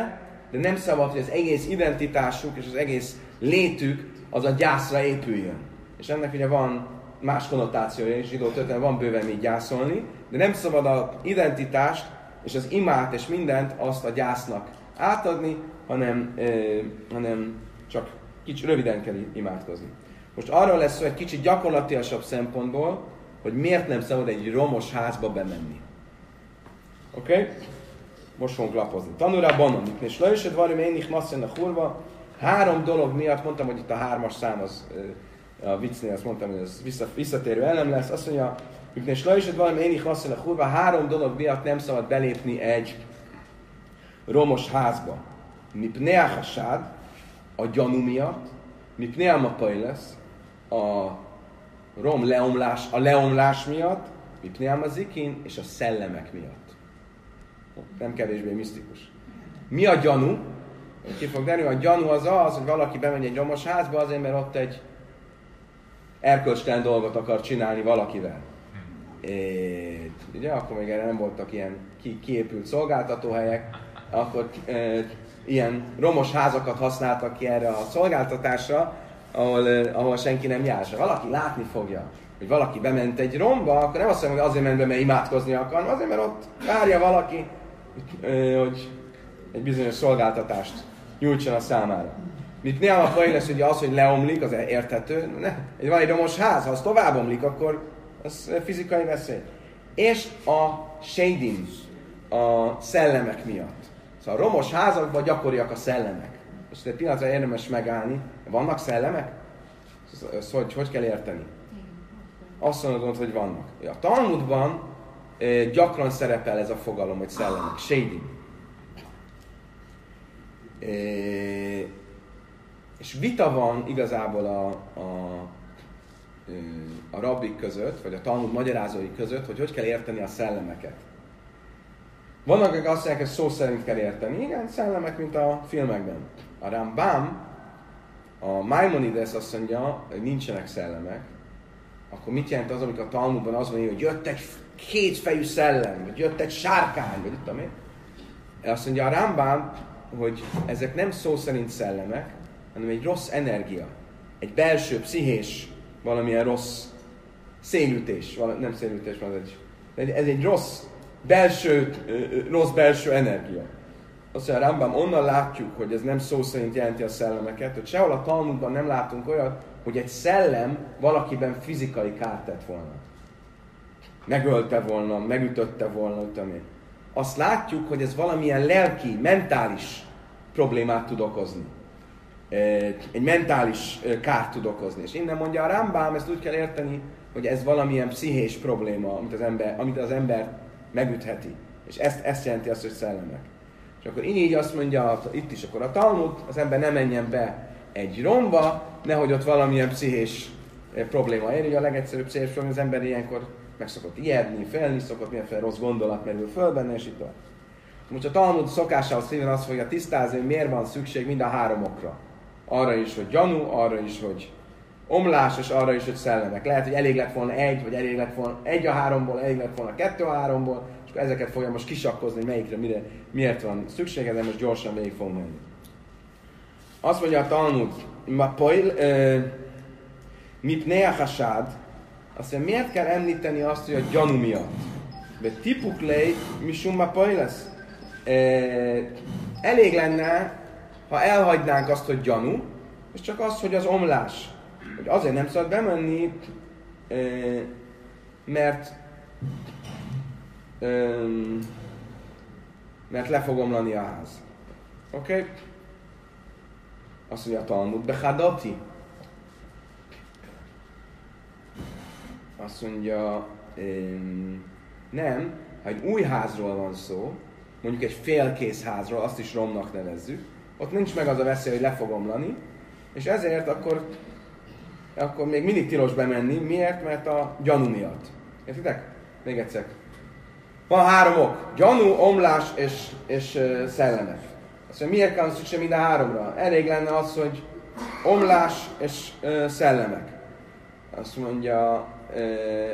de nem szabad, hogy az egész identitásuk és az egész létük az a gyászra épüljön. És ennek ugye van más konnotációja is, zsidó történetben van bőven mit gyászolni, de nem szabad az identitást és az imát és mindent azt a gyásznak átadni, hanem, ö, hanem csak kicsit röviden kell imádkozni. Most arról lesz szó egy kicsit gyakorlatilasabb szempontból, hogy miért nem szabad egy romos házba bemenni. Oké? Okay? Most fogunk lapozni. Tanulra banom, és leüsöd varim énich masszön a hurva. Három dolog miatt, mondtam, hogy itt a hármas szám az a viccnél, azt mondtam, hogy ez visszatérő elem lesz. Azt mondja, és leüsöd varim énich masszön a hurva. Három dolog miatt nem szabad belépni egy romos házba. Mipnei hasád, a gyanú miatt, mipnei amapai lesz, a rom leomlás, a leomlás miatt, mipnei amazikin, és a szellemek miatt. Nem kevésbé misztikus. Mi a gyanú? Ki fog derülni, a gyanú az az, hogy valaki bemegy egy romos házba azért, mert ott egy erkölcstelen dolgot akar csinálni valakivel. É, ugye, akkor még erre nem voltak ilyen ki, kiépült szolgáltatóhelyek, akkor e, ilyen romos házakat használtak ki erre a szolgáltatásra, ahol, eh, ahol senki nem jár. Ha valaki látni fogja, hogy valaki bement egy romba, akkor nem azt mondom, hogy azért ment be, mert imádkozni akar, azért, mert ott várja valaki, hogy egy bizonyos szolgáltatást nyújtson a számára. Mit néha a faj lesz, ugye az, hogy leomlik, az érthető. Ne, van egy romos ház, ha az tovább omlik, akkor az fizikai veszély. És a shading, a szellemek miatt. Szóval a romos házakban gyakoriak a szellemek. Most egy pillanatra érdemes megállni. Vannak szellemek? Ezt hogy, hogy kell érteni? Azt mondod, hogy vannak. A Talmudban e, gyakran szerepel ez a fogalom, hogy szellemek. Shading. E, és vita van igazából a, a, a rabbik között, vagy a Talmud magyarázói között, hogy hogy kell érteni a szellemeket. Vannak, akik azt mondják, hogy szó szerint kell érteni. Igen, szellemek, mint a filmekben. A Rambam, a Maimonides azt mondja, hogy nincsenek szellemek. Akkor mit jelent az, amikor a Talmudban az van, hogy jött egy kétfejű szellem, vagy jött egy sárkány, vagy tudom én. Azt mondja a Rambam, hogy ezek nem szó szerint szellemek, hanem egy rossz energia. Egy belső, pszichés, valamilyen rossz szélütés. Nem szélütés, hanem egy, ez egy rossz belső, rossz belső energia. Azt mondja a Rambam, onnan látjuk, hogy ez nem szó szerint jelenti a szellemeket, hogy sehol a Talmudban nem látunk olyat, hogy egy szellem valakiben fizikai kárt tett volna. Megölte volna, megütötte volna, tudom én. Azt látjuk, hogy ez valamilyen lelki, mentális problémát tud okozni. Egy mentális kárt tud okozni. És innen mondja a Rambam, ezt úgy kell érteni, hogy ez valamilyen pszichés probléma, amit az ember, amit az ember megütheti. És ezt, ezt jelenti azt, hogy szellemek. És akkor így azt mondja, itt is akkor a Talmud, az ember ne menjen be egy romba, nehogy ott valamilyen pszichés probléma ér. Ugye a legegyszerűbb pszichés probléma, az ember ilyenkor meg szokott ijedni, félni, szokott mindenféle rossz gondolat merül föl benne, és itt van. Most a Talmud szokásához szívén azt fogja tisztázni, hogy miért van szükség mind a három okra. Arra is, hogy gyanú, arra is, hogy omlás, és arra is, hogy szellemek. Lehet, hogy elég lett volna egy, vagy elég lett volna egy a háromból, elég lett volna kettő a háromból, és akkor ezeket fogja most kisakkozni, melyikre, mire, miért van szükség, ezen most gyorsan végig fogunk menni. Azt mondja a Talmud, mipnei hasád, azt mondja, miért kell említeni azt, hogy a gyanú miatt? De tipuklei misum mapai lesz. Elég lenne, ha elhagynánk azt, hogy gyanú, és csak az, hogy az omlás. Hogy azért nem szabad bemenni, mert mert le fog omlani a ház. Oké? Okay? Azt mondja a Talmud, behadati. Azt mondja, nem, ha egy új házról van szó, mondjuk egy félkész házról, azt is romnak nevezzük, ott nincs meg az a veszély, hogy le fog omlani, és ezért akkor, akkor még mindig tilos bemenni. Miért? Mert a gyanú miatt. Értitek? Még egyszer. Van három ok. Gyanú, omlás és, és uh, szellemek. Azt mondja, miért kell szükség mind a háromra? Elég lenne az, hogy omlás és uh, szellemek. Azt mondja, uh,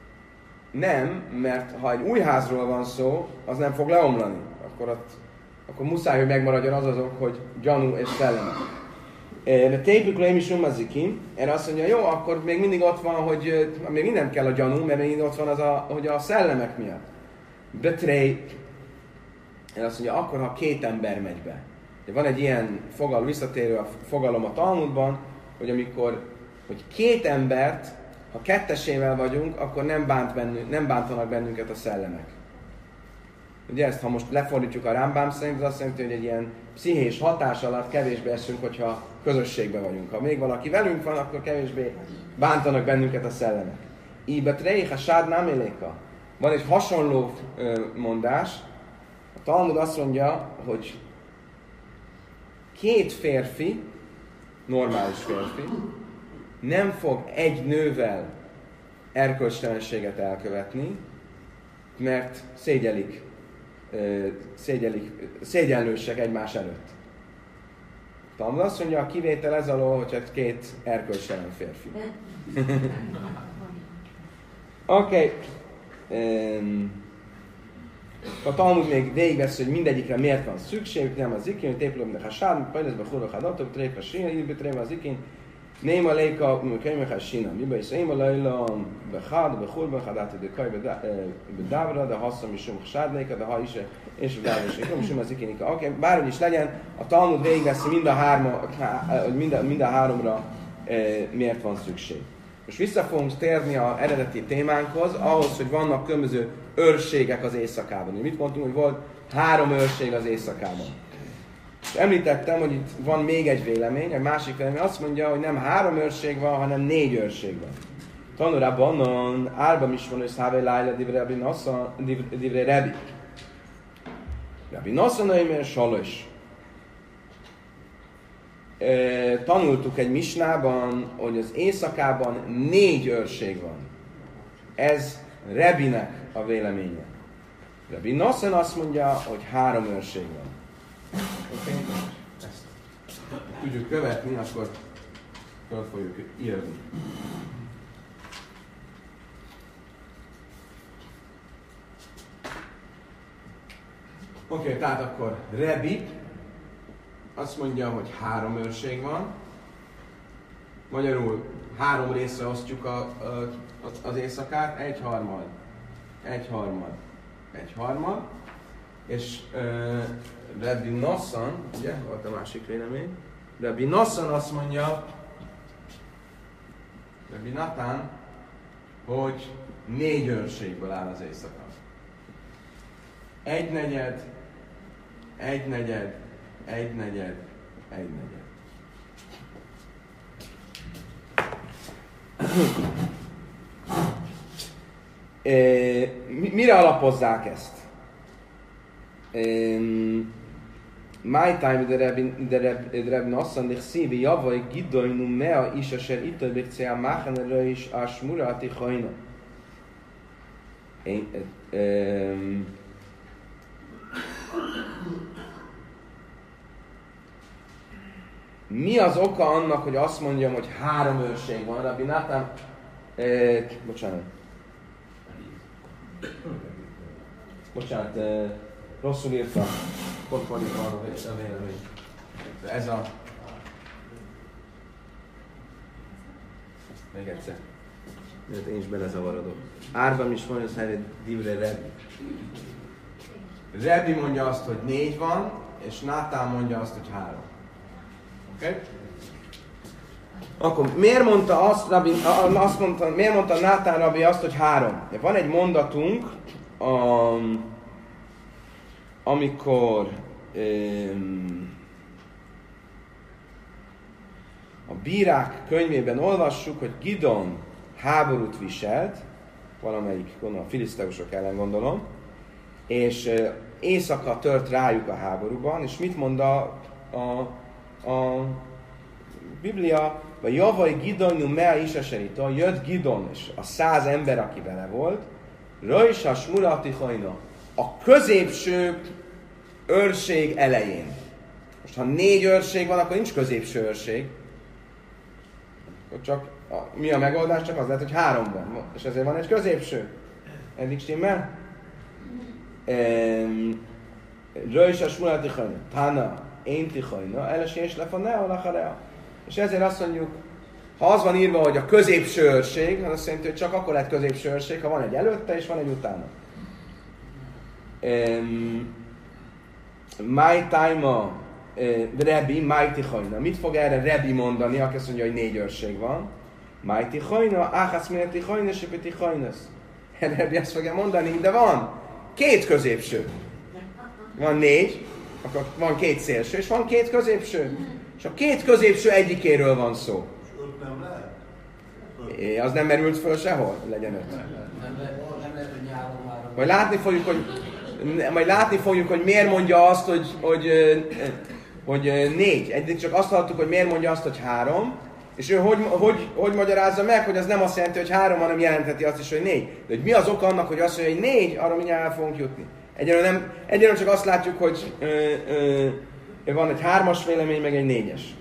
nem, mert ha egy új házról van szó, az nem fog leomlani. Akkor ott, akkor muszáj, hogy megmaradjon az azok, hogy gyanú és szellemek. De tépükről én is umazikim, erre azt mondja, jó, akkor még mindig ott van, hogy még minden kell a gyanú, mert még mindig ott van az, a, hogy a szellemek miatt. Betrej, erre azt mondja, akkor, ha két ember megy be. Van egy ilyen fogalom, visszatérő a fogalom a Talmudban, hogy amikor, hogy két embert, ha kettesével vagyunk, akkor nem, bánt bennünk, nem bántanak bennünket a szellemek. Ugye ezt, ha most lefordítjuk a Rámbám szerint, az azt jelenti, hogy egy ilyen pszichés hatás alatt kevésbé eszünk, hogyha közösségben vagyunk. Ha még valaki velünk van, akkor kevésbé bántanak bennünket a szellemek. Íbet reich a sád nem éléka. Van egy hasonló mondás. A Talmud azt mondja, hogy két férfi, normális férfi, nem fog egy nővel erkölcstelenséget elkövetni, mert szégyelik, szégyelik, szégyenlősek egymás előtt. Talmud azt mondja, a kivétel ez alól, hogyha két erkölcstelen férfi. Oké. Okay. Um, a Talmud még végigvesz, hogy mindegyikre miért van szükség, nem az ikin, hogy téplőbnek a sád, pajleszbe hurok a datok, trék a sína, így trék az ikin, néma léka, könyvek a sína, mibe is éma lejla, behád, behulba, hadát, de kaj, bedávra, de hasszam is a sád léka, de ha is, és a dávra is, és az ikinika. Oké, bárhogy is legyen, a Talmud végigvesz, mind a hárma, hogy mind a, mind a háromra eh, miért van szükség. Most vissza fogunk térni az eredeti témánkhoz, ahhoz, hogy vannak különböző őrségek az éjszakában. Mit mondtunk, hogy volt három őrség az éjszakában. És említettem, hogy itt van még egy vélemény, egy másik vélemény azt mondja, hogy nem három őrség van, hanem négy őrség van. Tanulában árban is van, hogy szávé lájla divre rebi. Rebi Nasza nőjében salos. Tanultuk egy misnában, hogy az éjszakában négy őrség van. Ez Rebinek a véleménye. Rebi Nassan azt mondja, hogy három őrség van. Okay? Ezt tudjuk követni, akkor fel fogjuk írni. Oké, okay, tehát akkor Rebi azt mondja, hogy három őrség van. Magyarul három részre osztjuk a, a, az éjszakát, egy harmad, egy harmad, egy harmad. És uh, Rabbi Nassan, ugye, volt a másik vélemény, Rabbi Nassan azt mondja, Rabbi Natán, hogy négy őrségből áll az éjszaka. Egy negyed, egy negyed, egy negyed, egy negyed. E, mire alapozzák ezt? My time de Reb Nassan de szívi javai gidolnu mea is a ser itt a bicea máchanere is a smurati hajna. Mi az oka annak, hogy azt mondjam, hogy három őrség van? Rabbi Natán, eh, bocsánat. Bocsánat, eh, rosszul írtam. Ott van itt a vélemény. Ez a... Még egyszer. Mert én is belezavarodok. Árban is van, az helyett divre Rebi. Rebi mondja azt, hogy négy van, és Nátán mondja azt, hogy három. Oké? Okay? Akkor miért mondta azt, Rabbi, azt mondta, miért mondta Nátán Rabbi azt, hogy három? Van egy mondatunk, um, amikor um, a bírák könyvében olvassuk, hogy Gidon háborút viselt, valamelyik, gondolom, a filiszteusok ellen gondolom, és uh, éjszaka tört rájuk a háborúban, és mit mond a, a a Biblia, vagy javai Gidonu mea isaserita, jött Gidon, és a száz ember, aki vele volt, rajsa smurati hajna, a középső őrség elején. Most ha négy őrség van, akkor nincs középső őrség. Akkor csak a, mi a megoldás? Csak az lehet, hogy három van, és ezért van egy középső. Eddig stimmel? Um, Röjs a smula tichajna. Tana, én tichajna. Eles és lefonea, lacharea. És ezért azt mondjuk, ha az van írva, hogy a középső őrség, az azt jelenti, hogy csak akkor lehet középső őrség, ha van egy előtte és van egy utána. Um, My time Rebi, Májti Hajna. Mit fog erre Rebi mondani, aki azt mondja, hogy négy őrség van? Májti Hajna, Áhász Méleti Hajna, Sipiti Hajnasz. Rebi azt fogja mondani, de van két középső. Van négy, akkor van két szélső, és van két középső. És a két középső egyikéről van szó. Öt nem lehet? É, az nem merült föl sehol, legyen öt. Nem lehet, hogy nyáron már. Majd látni fogjuk, hogy majd látni fogjuk, hogy miért mondja azt, hogy, hogy, hogy négy. Eddig csak azt hallottuk, hogy miért mondja azt, hogy három, és ő hogy, hogy, hogy magyarázza meg, hogy az nem azt jelenti, hogy három, hanem jelentheti azt is, hogy négy. De hogy mi az oka annak, hogy azt mondja, hogy négy, arra mindjárt el fogunk jutni. Egyelőre, nem, egyelőre csak azt látjuk, hogy ö, ö, van egy hármas vélemény, meg egy négyes.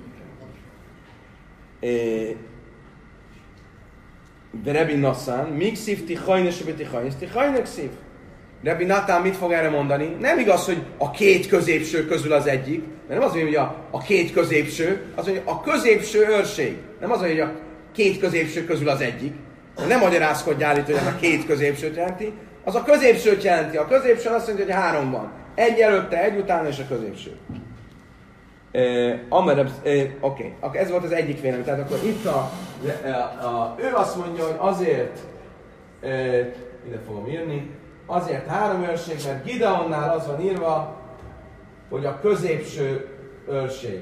De Rebi Nassan, míg szív ti hajnes, ti hajnes, ti hajnek szív. Rebi Natán mit fog erre mondani? Nem igaz, hogy a két középső közül az egyik, mert nem az, hogy a, a két középső, az, hogy a középső őrség. Nem az, hogy a két középső közül az egyik. Nem magyarázkodjál itt, hogy ez a két középsőt jelenti, az a középsőt jelenti. A középső azt mondja, hogy három van. Egy előtte, egy utána és a középső. Uh, Amereb, uh, Oké, okay. Ez volt az egyik vélemény. Tehát akkor itt a, a, a, ő azt mondja, hogy azért, uh, ide fogom írni, azért három őrség, mert Gideonnál az van írva, hogy a középső őrség.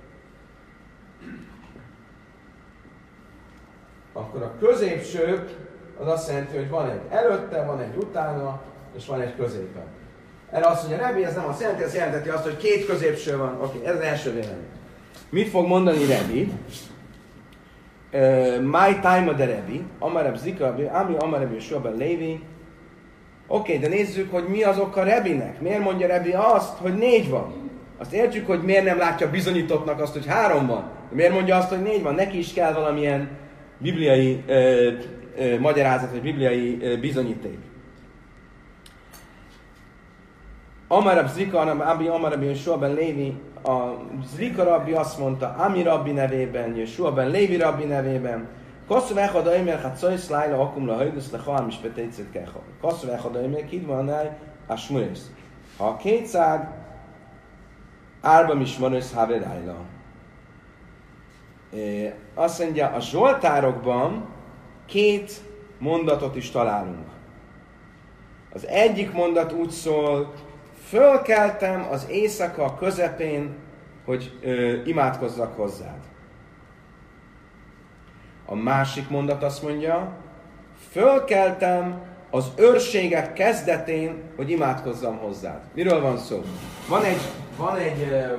Akkor a középső az azt jelenti, hogy van egy előtte, van egy utána, és van egy középen. Erre azt mondja, Rebi, ez nem azt jelenti, ez jelenteti azt, hogy két középső van. Oké, okay, ez az első vélemény. Mit fog mondani Rebi? Uh, my time de Rebi, Amareb Zika, Ami Amareb és Joben Lévi. Oké, okay, de nézzük, hogy mi az oka Rebinek. Miért mondja Rebi azt, hogy négy van? Azt értjük, hogy miért nem látja bizonyítottnak azt, hogy három van. De miért mondja azt, hogy négy van? Neki is kell valamilyen bibliai ö, ö, magyarázat, vagy bibliai ö, bizonyíték. Amarab Zrika, Abi Amarab Jesua ben Lévi, a Zrika rabbi azt mondta, Ami rabbi nevében, Jesua ben Lévi rabbi nevében, Kasszú echad aimer, hát szajsz lájla akumla hajdusz, le halm is petécet kell ha. Kasszú echad aimer, kidvanáj, a smurész. Ha a két szág, árba is marész haverájla. Azt mondja, a zsoltárokban két mondatot is találunk. Az egyik mondat úgy szól, fölkeltem az éjszaka közepén, hogy ö, imádkozzak hozzád. A másik mondat azt mondja, fölkeltem az őrségek kezdetén, hogy imádkozzam hozzád. Miről van szó? Van egy, van egy, ö,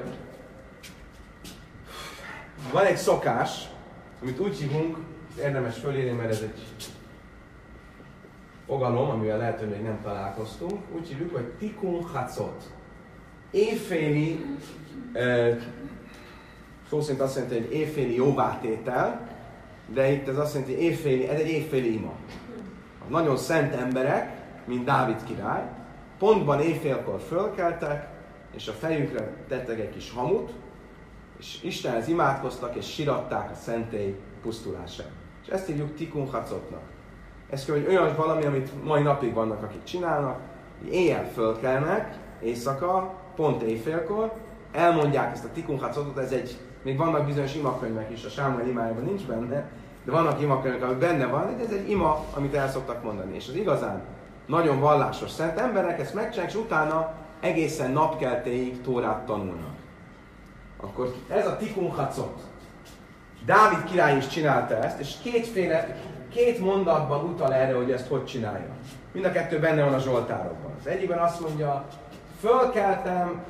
van egy szokás, amit úgy hívunk, érdemes fölírni, mert ez egy fogalom, amivel lehet, hogy még nem találkoztunk, úgy hívjuk, hogy tikun hacot. Éjféli, e, szó szerint azt jelenti, hogy éjféli jóvátétel, de itt ez azt jelenti, hogy éjféli, ez egy éjféli ima. A nagyon szent emberek, mint Dávid király, pontban éjfélkor fölkeltek, és a fejükre tettek egy kis hamut, és Istenhez imádkoztak, és siratták a szentély pusztulását. És ezt hívjuk tikun hacotnak. Ez hogy olyan valami, amit mai napig vannak, akik csinálnak, hogy éjjel fölkelnek, éjszaka, pont éjfélkor, elmondják ezt a tikun hacotot, ez egy, még vannak bizonyos imakönyvek is, a Sámuel imájában nincs benne, de vannak imakönyvek, amik benne van, de ez egy ima, amit el szoktak mondani. És az igazán nagyon vallásos szent emberek ezt megcsinálják, és utána egészen napkeltéig Tórát tanulnak. Akkor ez a tikun hacot. Dávid király is csinálta ezt, és kétféle, két mondatban utal erre, hogy ezt hogy csinálja. Mind a kettő benne van a zsoltárokban. Az egyikben azt mondja, fölkeltem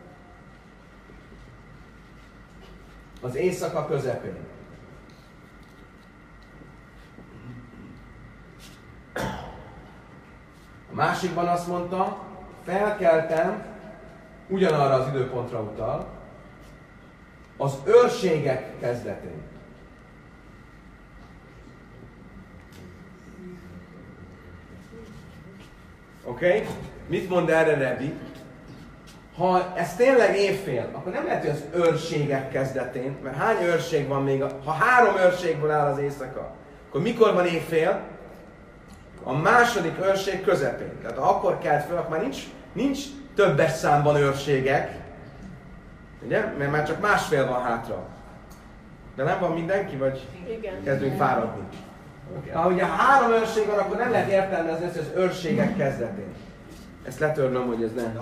az éjszaka közepén. A másikban azt mondta, felkeltem, ugyanarra az időpontra utal, az őrségek kezdetén. Oké? Okay? Mit mond erre Rebi? ha ez tényleg évfél, akkor nem lehet, hogy az őrségek kezdetén, mert hány őrség van még, a, ha három őrségből áll az éjszaka, akkor mikor van évfél? A második őrség közepén. Tehát akkor kelt fel, akkor már nincs, nincs többes számban őrségek, ugye? Mert már csak másfél van hátra. De nem van mindenki, vagy Igen. kezdünk fáradni? Okay. Ha ugye három őrség van, akkor nem lehet értelmezni ezt az őrségek kezdetén. Ezt letörlöm, hogy ez nem.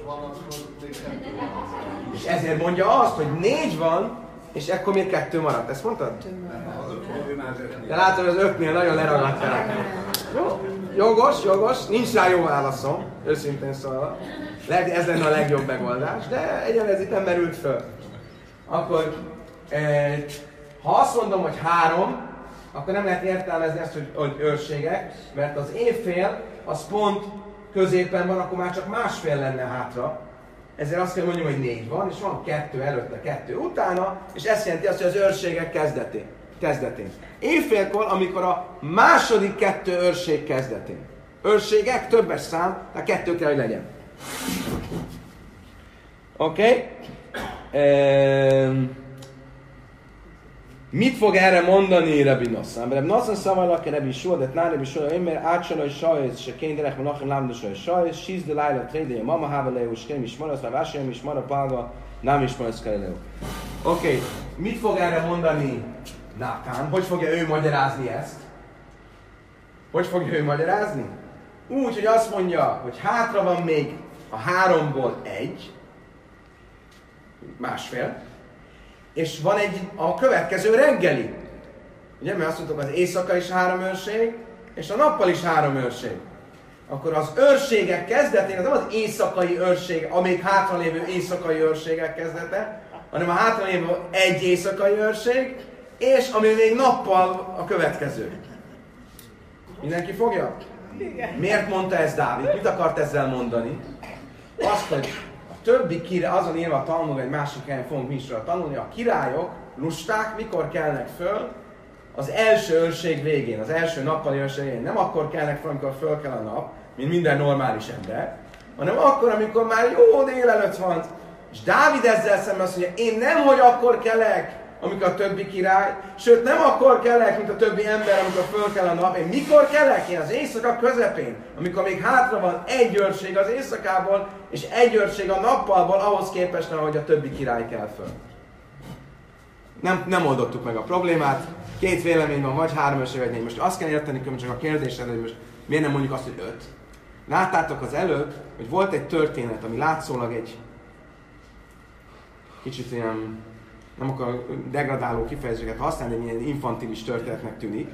És ezért mondja azt, hogy négy van, és ekkor még kettő maradt. Ezt mondtad? De látod, az ötnél nagyon leragadtál. Jó, jogos, jogos, nincs rá jó válaszom, őszintén szólva. Lehet, ez lenne a legjobb megoldás, de egyenlően ez itt nem merült föl. Akkor, eh, ha azt mondom, hogy három, akkor nem lehet értelmezni ezt, hogy, hogy őrségek, mert az évfél, az pont középen van, akkor már csak másfél lenne hátra. Ezért azt kell mondjam, hogy négy van, és van kettő előtte, kettő utána, és ez jelenti azt, hogy az őrségek kezdetén. kezdetén. Évfélkor, amikor a második kettő őrség kezdetén. Őrségek, többes szám, tehát kettő kell, hogy legyen. Oké? Okay. Um, mit fog erre mondani Rabbi Nosson? Rabbi Nosson szavalak, Rabbi Shua, de tnár Rabbi Shua, ember átsalaj sajsz, se kényderek, menachem lámdosaj sajsz, síz de lájla trédeje, mama háva leu, s kém is marasz, már vásárjám is marasz, pálga, nem is marasz kell leu. Oké, mit fog erre mondani Nátán? Hogy fogja ő magyarázni ezt? Hogy fogja ő magyarázni? Úgy, hogy azt mondja, hogy hátra van még a háromból egy, másfél, és van egy a következő reggeli. Ugye, mert azt mondtuk, az éjszaka is három őrség, és a nappal is három őrség. Akkor az őrségek kezdetén, az nem az éjszakai őrség, a még hátralévő éjszakai őrségek kezdete, hanem a hátralévő egy éjszakai őrség, és ami még nappal a következő. Mindenki fogja? Igen. Miért mondta ezt Dávid? Mit akart ezzel mondani? Azt, hogy a többi király, azon írva a Talmud, egy másik helyen fogunk mi is rá tanulni, a királyok, lusták, mikor kelnek föl? Az első őrség végén, az első nappali őrség végén. Nem akkor kelnek föl, amikor föl kell a nap, mint minden normális ember, hanem akkor, amikor már jó délelőtt van. És Dávid ezzel szemben azt mondja, én nem, hogy akkor kelek, amikor a többi király, sőt nem akkor kelek, mint a többi ember, amikor föl kell a nap. Én mikor kelek? Én az éjszaka közepén, amikor még hátra van egy őrség az éjszakából, és egy őrség a nappalból, ahhoz képest, ahogy a többi király kell föl. Nem, nem oldottuk meg a problémát. Két vélemény van, vagy három őrség, vagy négy. Most azt kell érteni, hogy csak a kérdésre, hogy most miért nem mondjuk azt, hogy öt. Láttátok az előbb, hogy volt egy történet, ami látszólag egy kicsit ilyen, nem akar degradáló kifejezéseket használni, de ilyen infantilis történetnek tűnik.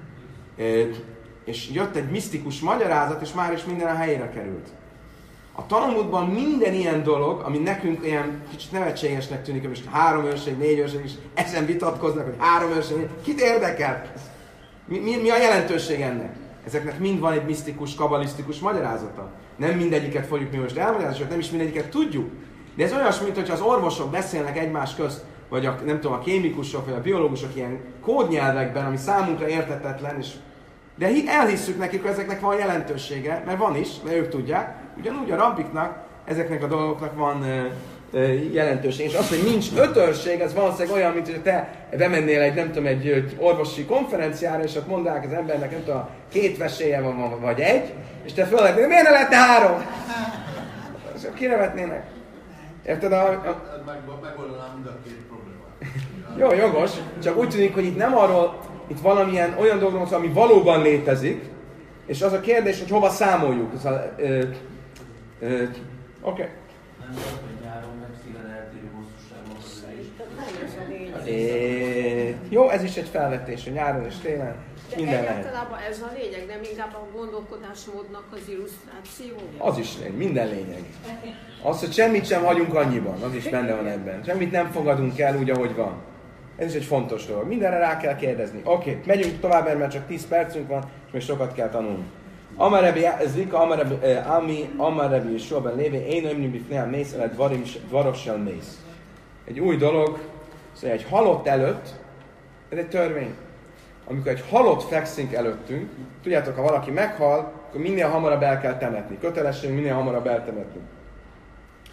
És jött egy misztikus magyarázat, és már is minden a helyére került. A Talmudban minden ilyen dolog, ami nekünk ilyen kicsit nevetségesnek tűnik, hogy most három őrség, négy őrség, és ezen vitatkoznak, hogy három őrség, kit érdekel? Mi, mi, mi a jelentőség ennek? Ezeknek mind van egy misztikus, kabalisztikus magyarázata. Nem mindegyiket fogjuk mi most elmagyarázni, sőt nem is mindegyiket tudjuk. De ez olyasmi, mint hogyha az orvosok beszélnek egymás közt, vagy a, nem tudom, a kémikusok, vagy a biológusok ilyen kódnyelvekben, ami számunkra érthetetlen, és de elhisszük nekik, hogy ezeknek van jelentősége, mert van is, mert ők tudják. Ugyanúgy a rabbiknak, ezeknek a dolgoknak van ö, ö, jelentőség. És az, hogy nincs ötörség, ez valószínűleg olyan, mint hogy te bemennél egy, nem tudom, egy orvosi konferenciára, és ott mondják az embernek, nem tudom, két veséje van, vagy egy, és te fölvetnél, miért ne lehetne három? És kinevetnének. Érted? A, a... Megoldanám mind a két problémát. Jó, jogos, csak úgy tűnik, hogy itt nem arról, itt valamilyen olyan dolgok, ami valóban létezik, és az a kérdés, hogy hova számoljuk. Oké. Okay. Nem csak, hogy nyáron meg szíven eltérő hosszúságban az ülés. É, jó, ez is egy felvetés, hogy nyáron és télen de minden lehet. egyáltalában ez a lényeg, nem inkább a gondolkodásmódnak az illusztrációja? Az is lényeg, minden lényeg. Az, hogy semmit sem hagyunk annyiban, az is benne van ebben. Semmit nem fogadunk el úgy, ahogy van. Ez is egy fontos dolog. Mindenre rá kell kérdezni. Oké, okay, megyünk tovább, mert csak tíz percünk van, és még sokat kell tanulni. Amarebi, ez Vika, Ami, Amarebi és Soben lévé, én ömnyi bifnél mész, el dvarossal mész. Egy új dolog, szóval egy halott előtt, ez egy törvény. Amikor egy halott fekszik előttünk, tudjátok, ha valaki meghal, akkor minél hamarabb el kell temetni. Kötelességünk minél hamarabb eltemetni.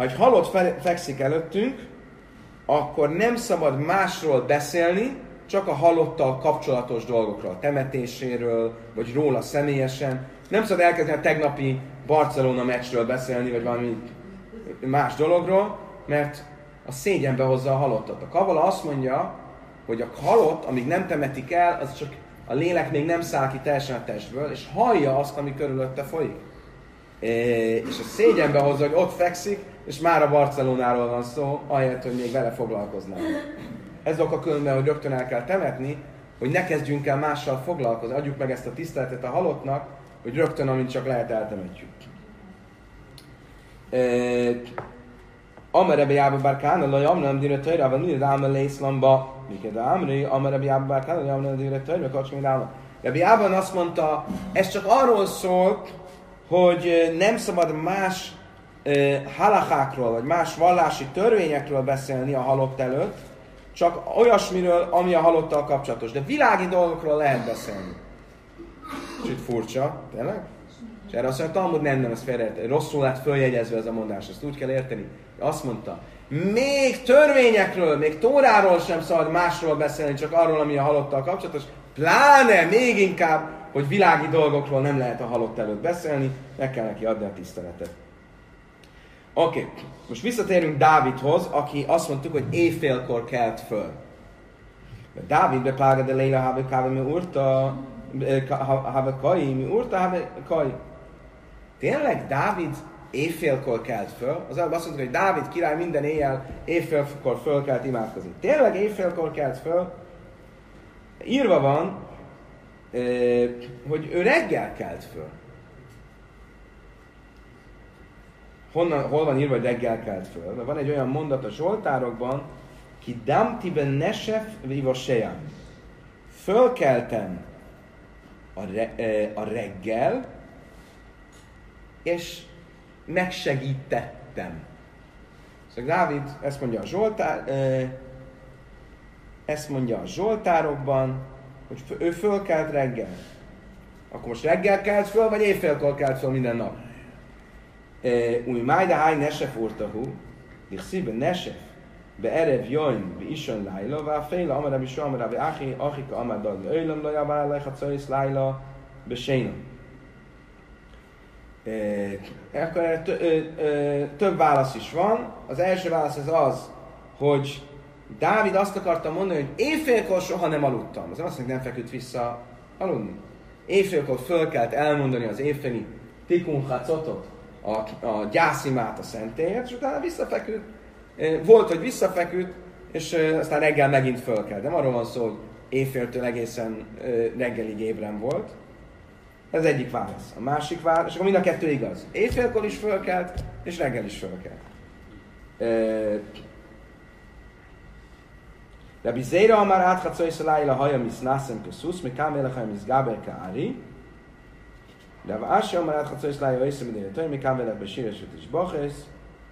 ha egy halott fe- fekszik előttünk, akkor nem szabad másról beszélni, csak a halottal kapcsolatos dolgokról, temetéséről, vagy róla személyesen. Nem szabad elkezdeni a tegnapi Barcelona meccsről beszélni, vagy valami más dologról, mert a szégyenbe hozza a halottat. A Kabala azt mondja, hogy a halott, amíg nem temetik el, az csak a lélek még nem száll ki teljesen a testből, és hallja azt, ami körülötte folyik. És a szégyenbe hozza, hogy ott fekszik, és már a Barcelonáról van szó, ahelyett, hogy még vele foglalkoznánk. Ez oka különben, hogy rögtön el kell temetni, hogy ne kezdjünk el mással foglalkozni. Adjuk meg ezt a tiszteletet a halottnak, hogy rögtön, amint csak lehet, eltemetjük. Amerebe jába bár kána, laj amnám dire tajra, van úgy ráma lészlamba, miket ámri, amerebe jába bár kána, laj amnám dire tajra, kacsmi ráma. Rabbi Jában azt mondta, ez csak arról szól, hogy nem szabad más uh, halakákról, vagy más vallási törvényekről beszélni a halott előtt, csak olyasmiről, ami a halottal kapcsolatos. De világi dolgokról lehet beszélni. Kicsit furcsa, tényleg? És erre azt mondja, Talmud nem, nem, ez félreérteni. Rosszul lett följegyezve ez a mondás, ezt úgy kell érteni. Azt mondta, még törvényekről, még Tóráról sem szabad másról beszélni, csak arról, ami a halottal kapcsolatos. Pláne, még inkább, hogy világi dolgokról nem lehet a halott előtt beszélni, meg kell neki adni a tiszteletet. Oké, okay. Most visszatérünk Dávidhoz, aki azt mondtuk, hogy éjfélkor kelt föl. Dávid beplága de leila have káve mi urta, have kai mi urta, have kai. Tényleg Dávid éjfélkor kelt föl? Az előbb azt mondtuk, hogy Dávid király minden éjjel éjfélkor föl kelt imádkozni. Tényleg éjfélkor kelt föl? Írva van, hogy ő reggel kelt föl. Honnan, hol van írva, hogy reggel kelt föl? De van egy olyan mondat a Zsoltárokban, ki damtiben nesef vivosejam. Fölkeltem a, re, a reggel, és megsegítettem. Szóval Dávid ezt mondja a Zsoltár, ezt mondja a Zsoltárokban, hogy ő fölkelt reggel. Akkor most reggel kelt föl, vagy éjfélkor kelt föl minden nap? Új májda háj nesef urtahu, és szíve nesef, be erev jöjjön, be ison lájla, vá féle amarabi so amarabi áhi, ahika amadad, öjlöm lajabá lejha cajsz lájla, be sénom. Akkor erre több válasz is van. Az első válasz az az, hogy Dávid azt akarta mondani, hogy éjfélkor soha nem aludtam. Az azt mondja, nem feküdt vissza aludni. Éjfélkor fölkelt elmondani az éjféli tikun hacotot, a, a gyászimát a szentélyet, és utána visszafeküdt. Volt, hogy visszafeküdt, és aztán reggel megint fölkelt. Nem arról van szó, hogy éjféltől egészen reggelig ébren volt. Ez egyik válasz. A másik válasz, és akkor mind a kettő igaz. Éjfélkor is fölkelt, és reggel is fölkelt. Rabbi Zéra amár áthatszó és szalájla haja mis nászem köszusz, mi kámélek haja mis gáber kári. Rabbi Ási amár áthatszó és szalájla észre mindén tőle, mi kámélek be síresőt is bachesz.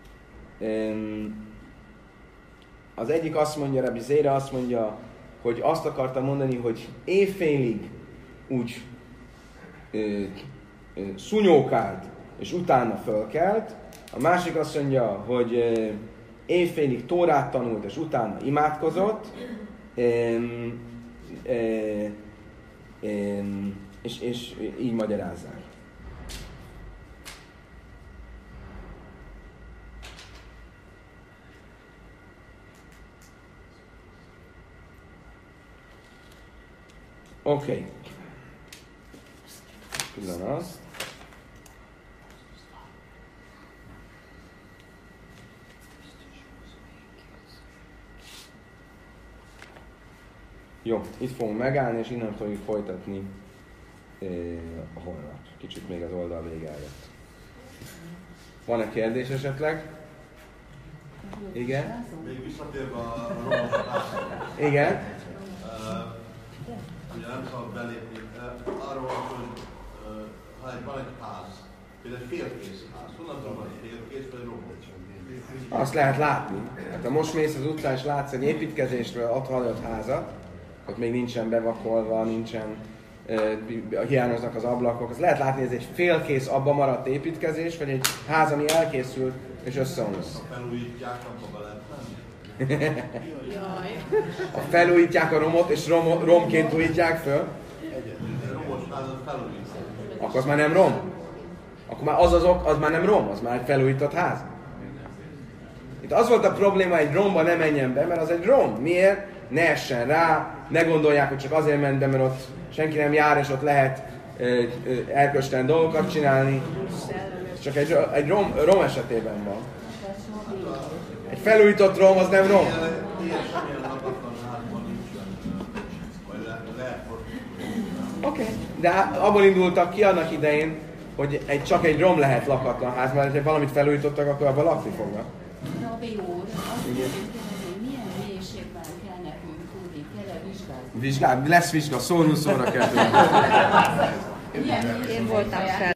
Az egyik azt mondja, Rabbi Zéra azt mondja, hogy azt akarta mondani, hogy éjfélig úgy ö, ö, szunyókált, és utána fölkelt. A másik azt mondja, hogy ö, éjfélig Tórát tanult, és utána imádkozott, öm, öm, öm, és, és így magyarázzák. Oké. Okay. Pillanat. Jó, itt fogunk megállni, és innen fogjuk folytatni eh, a holnap. Kicsit még az oldal vége előtt. Van-e kérdés esetleg? Igen? Még visszatérve a romokra. Igen? Uh, ugye nem szabad belépni. Uh, arról van, hogy uh, ha egy, van egy ház, például egy félkész ház, honnan tudom, hogy félkész vagy romok? Azt lehet látni. Hát ha most mész az utcán és látsz egy építkezésről ott hagyott házat, ott még nincsen bevakolva, nincsen hiányoznak az ablakok. Az lehet látni, ez egy félkész, abba maradt építkezés, vagy egy ház, ami elkészült és összeomlik. Ha felújítják, abba be lehet menni. Jaj. Ha felújítják a romot, és rom, romként újítják föl, Romos házat felújítják. akkor az már nem rom. Akkor már az az ok, az már nem rom, az már egy felújított ház. Itt az volt a probléma, egy romba ne menjen be, mert az egy rom. Miért? Ne essen rá, ne gondolják, hogy csak azért ment be, mert ott senki nem jár, és ott lehet erköstelen dolgokat csinálni. Csak egy, egy rom, rom esetében van. Egy felújított rom, az nem rom. Ilyesmilyen lakatlan házban nincsen, vagy lehet, lehet Oké. Okay. De abból indultak ki annak idején, hogy egy, csak egy rom lehet lakatlan ház, mert ha valamit felújítottak, akkor abban lakni fognak. Rabbi úr, azt kérdezni, hogy milyen mélységben kell nekünk tudni, kell-e vizsgálni? Vizsgál, lesz vizsga, szó szóra kell. Milyen Én voltam fel.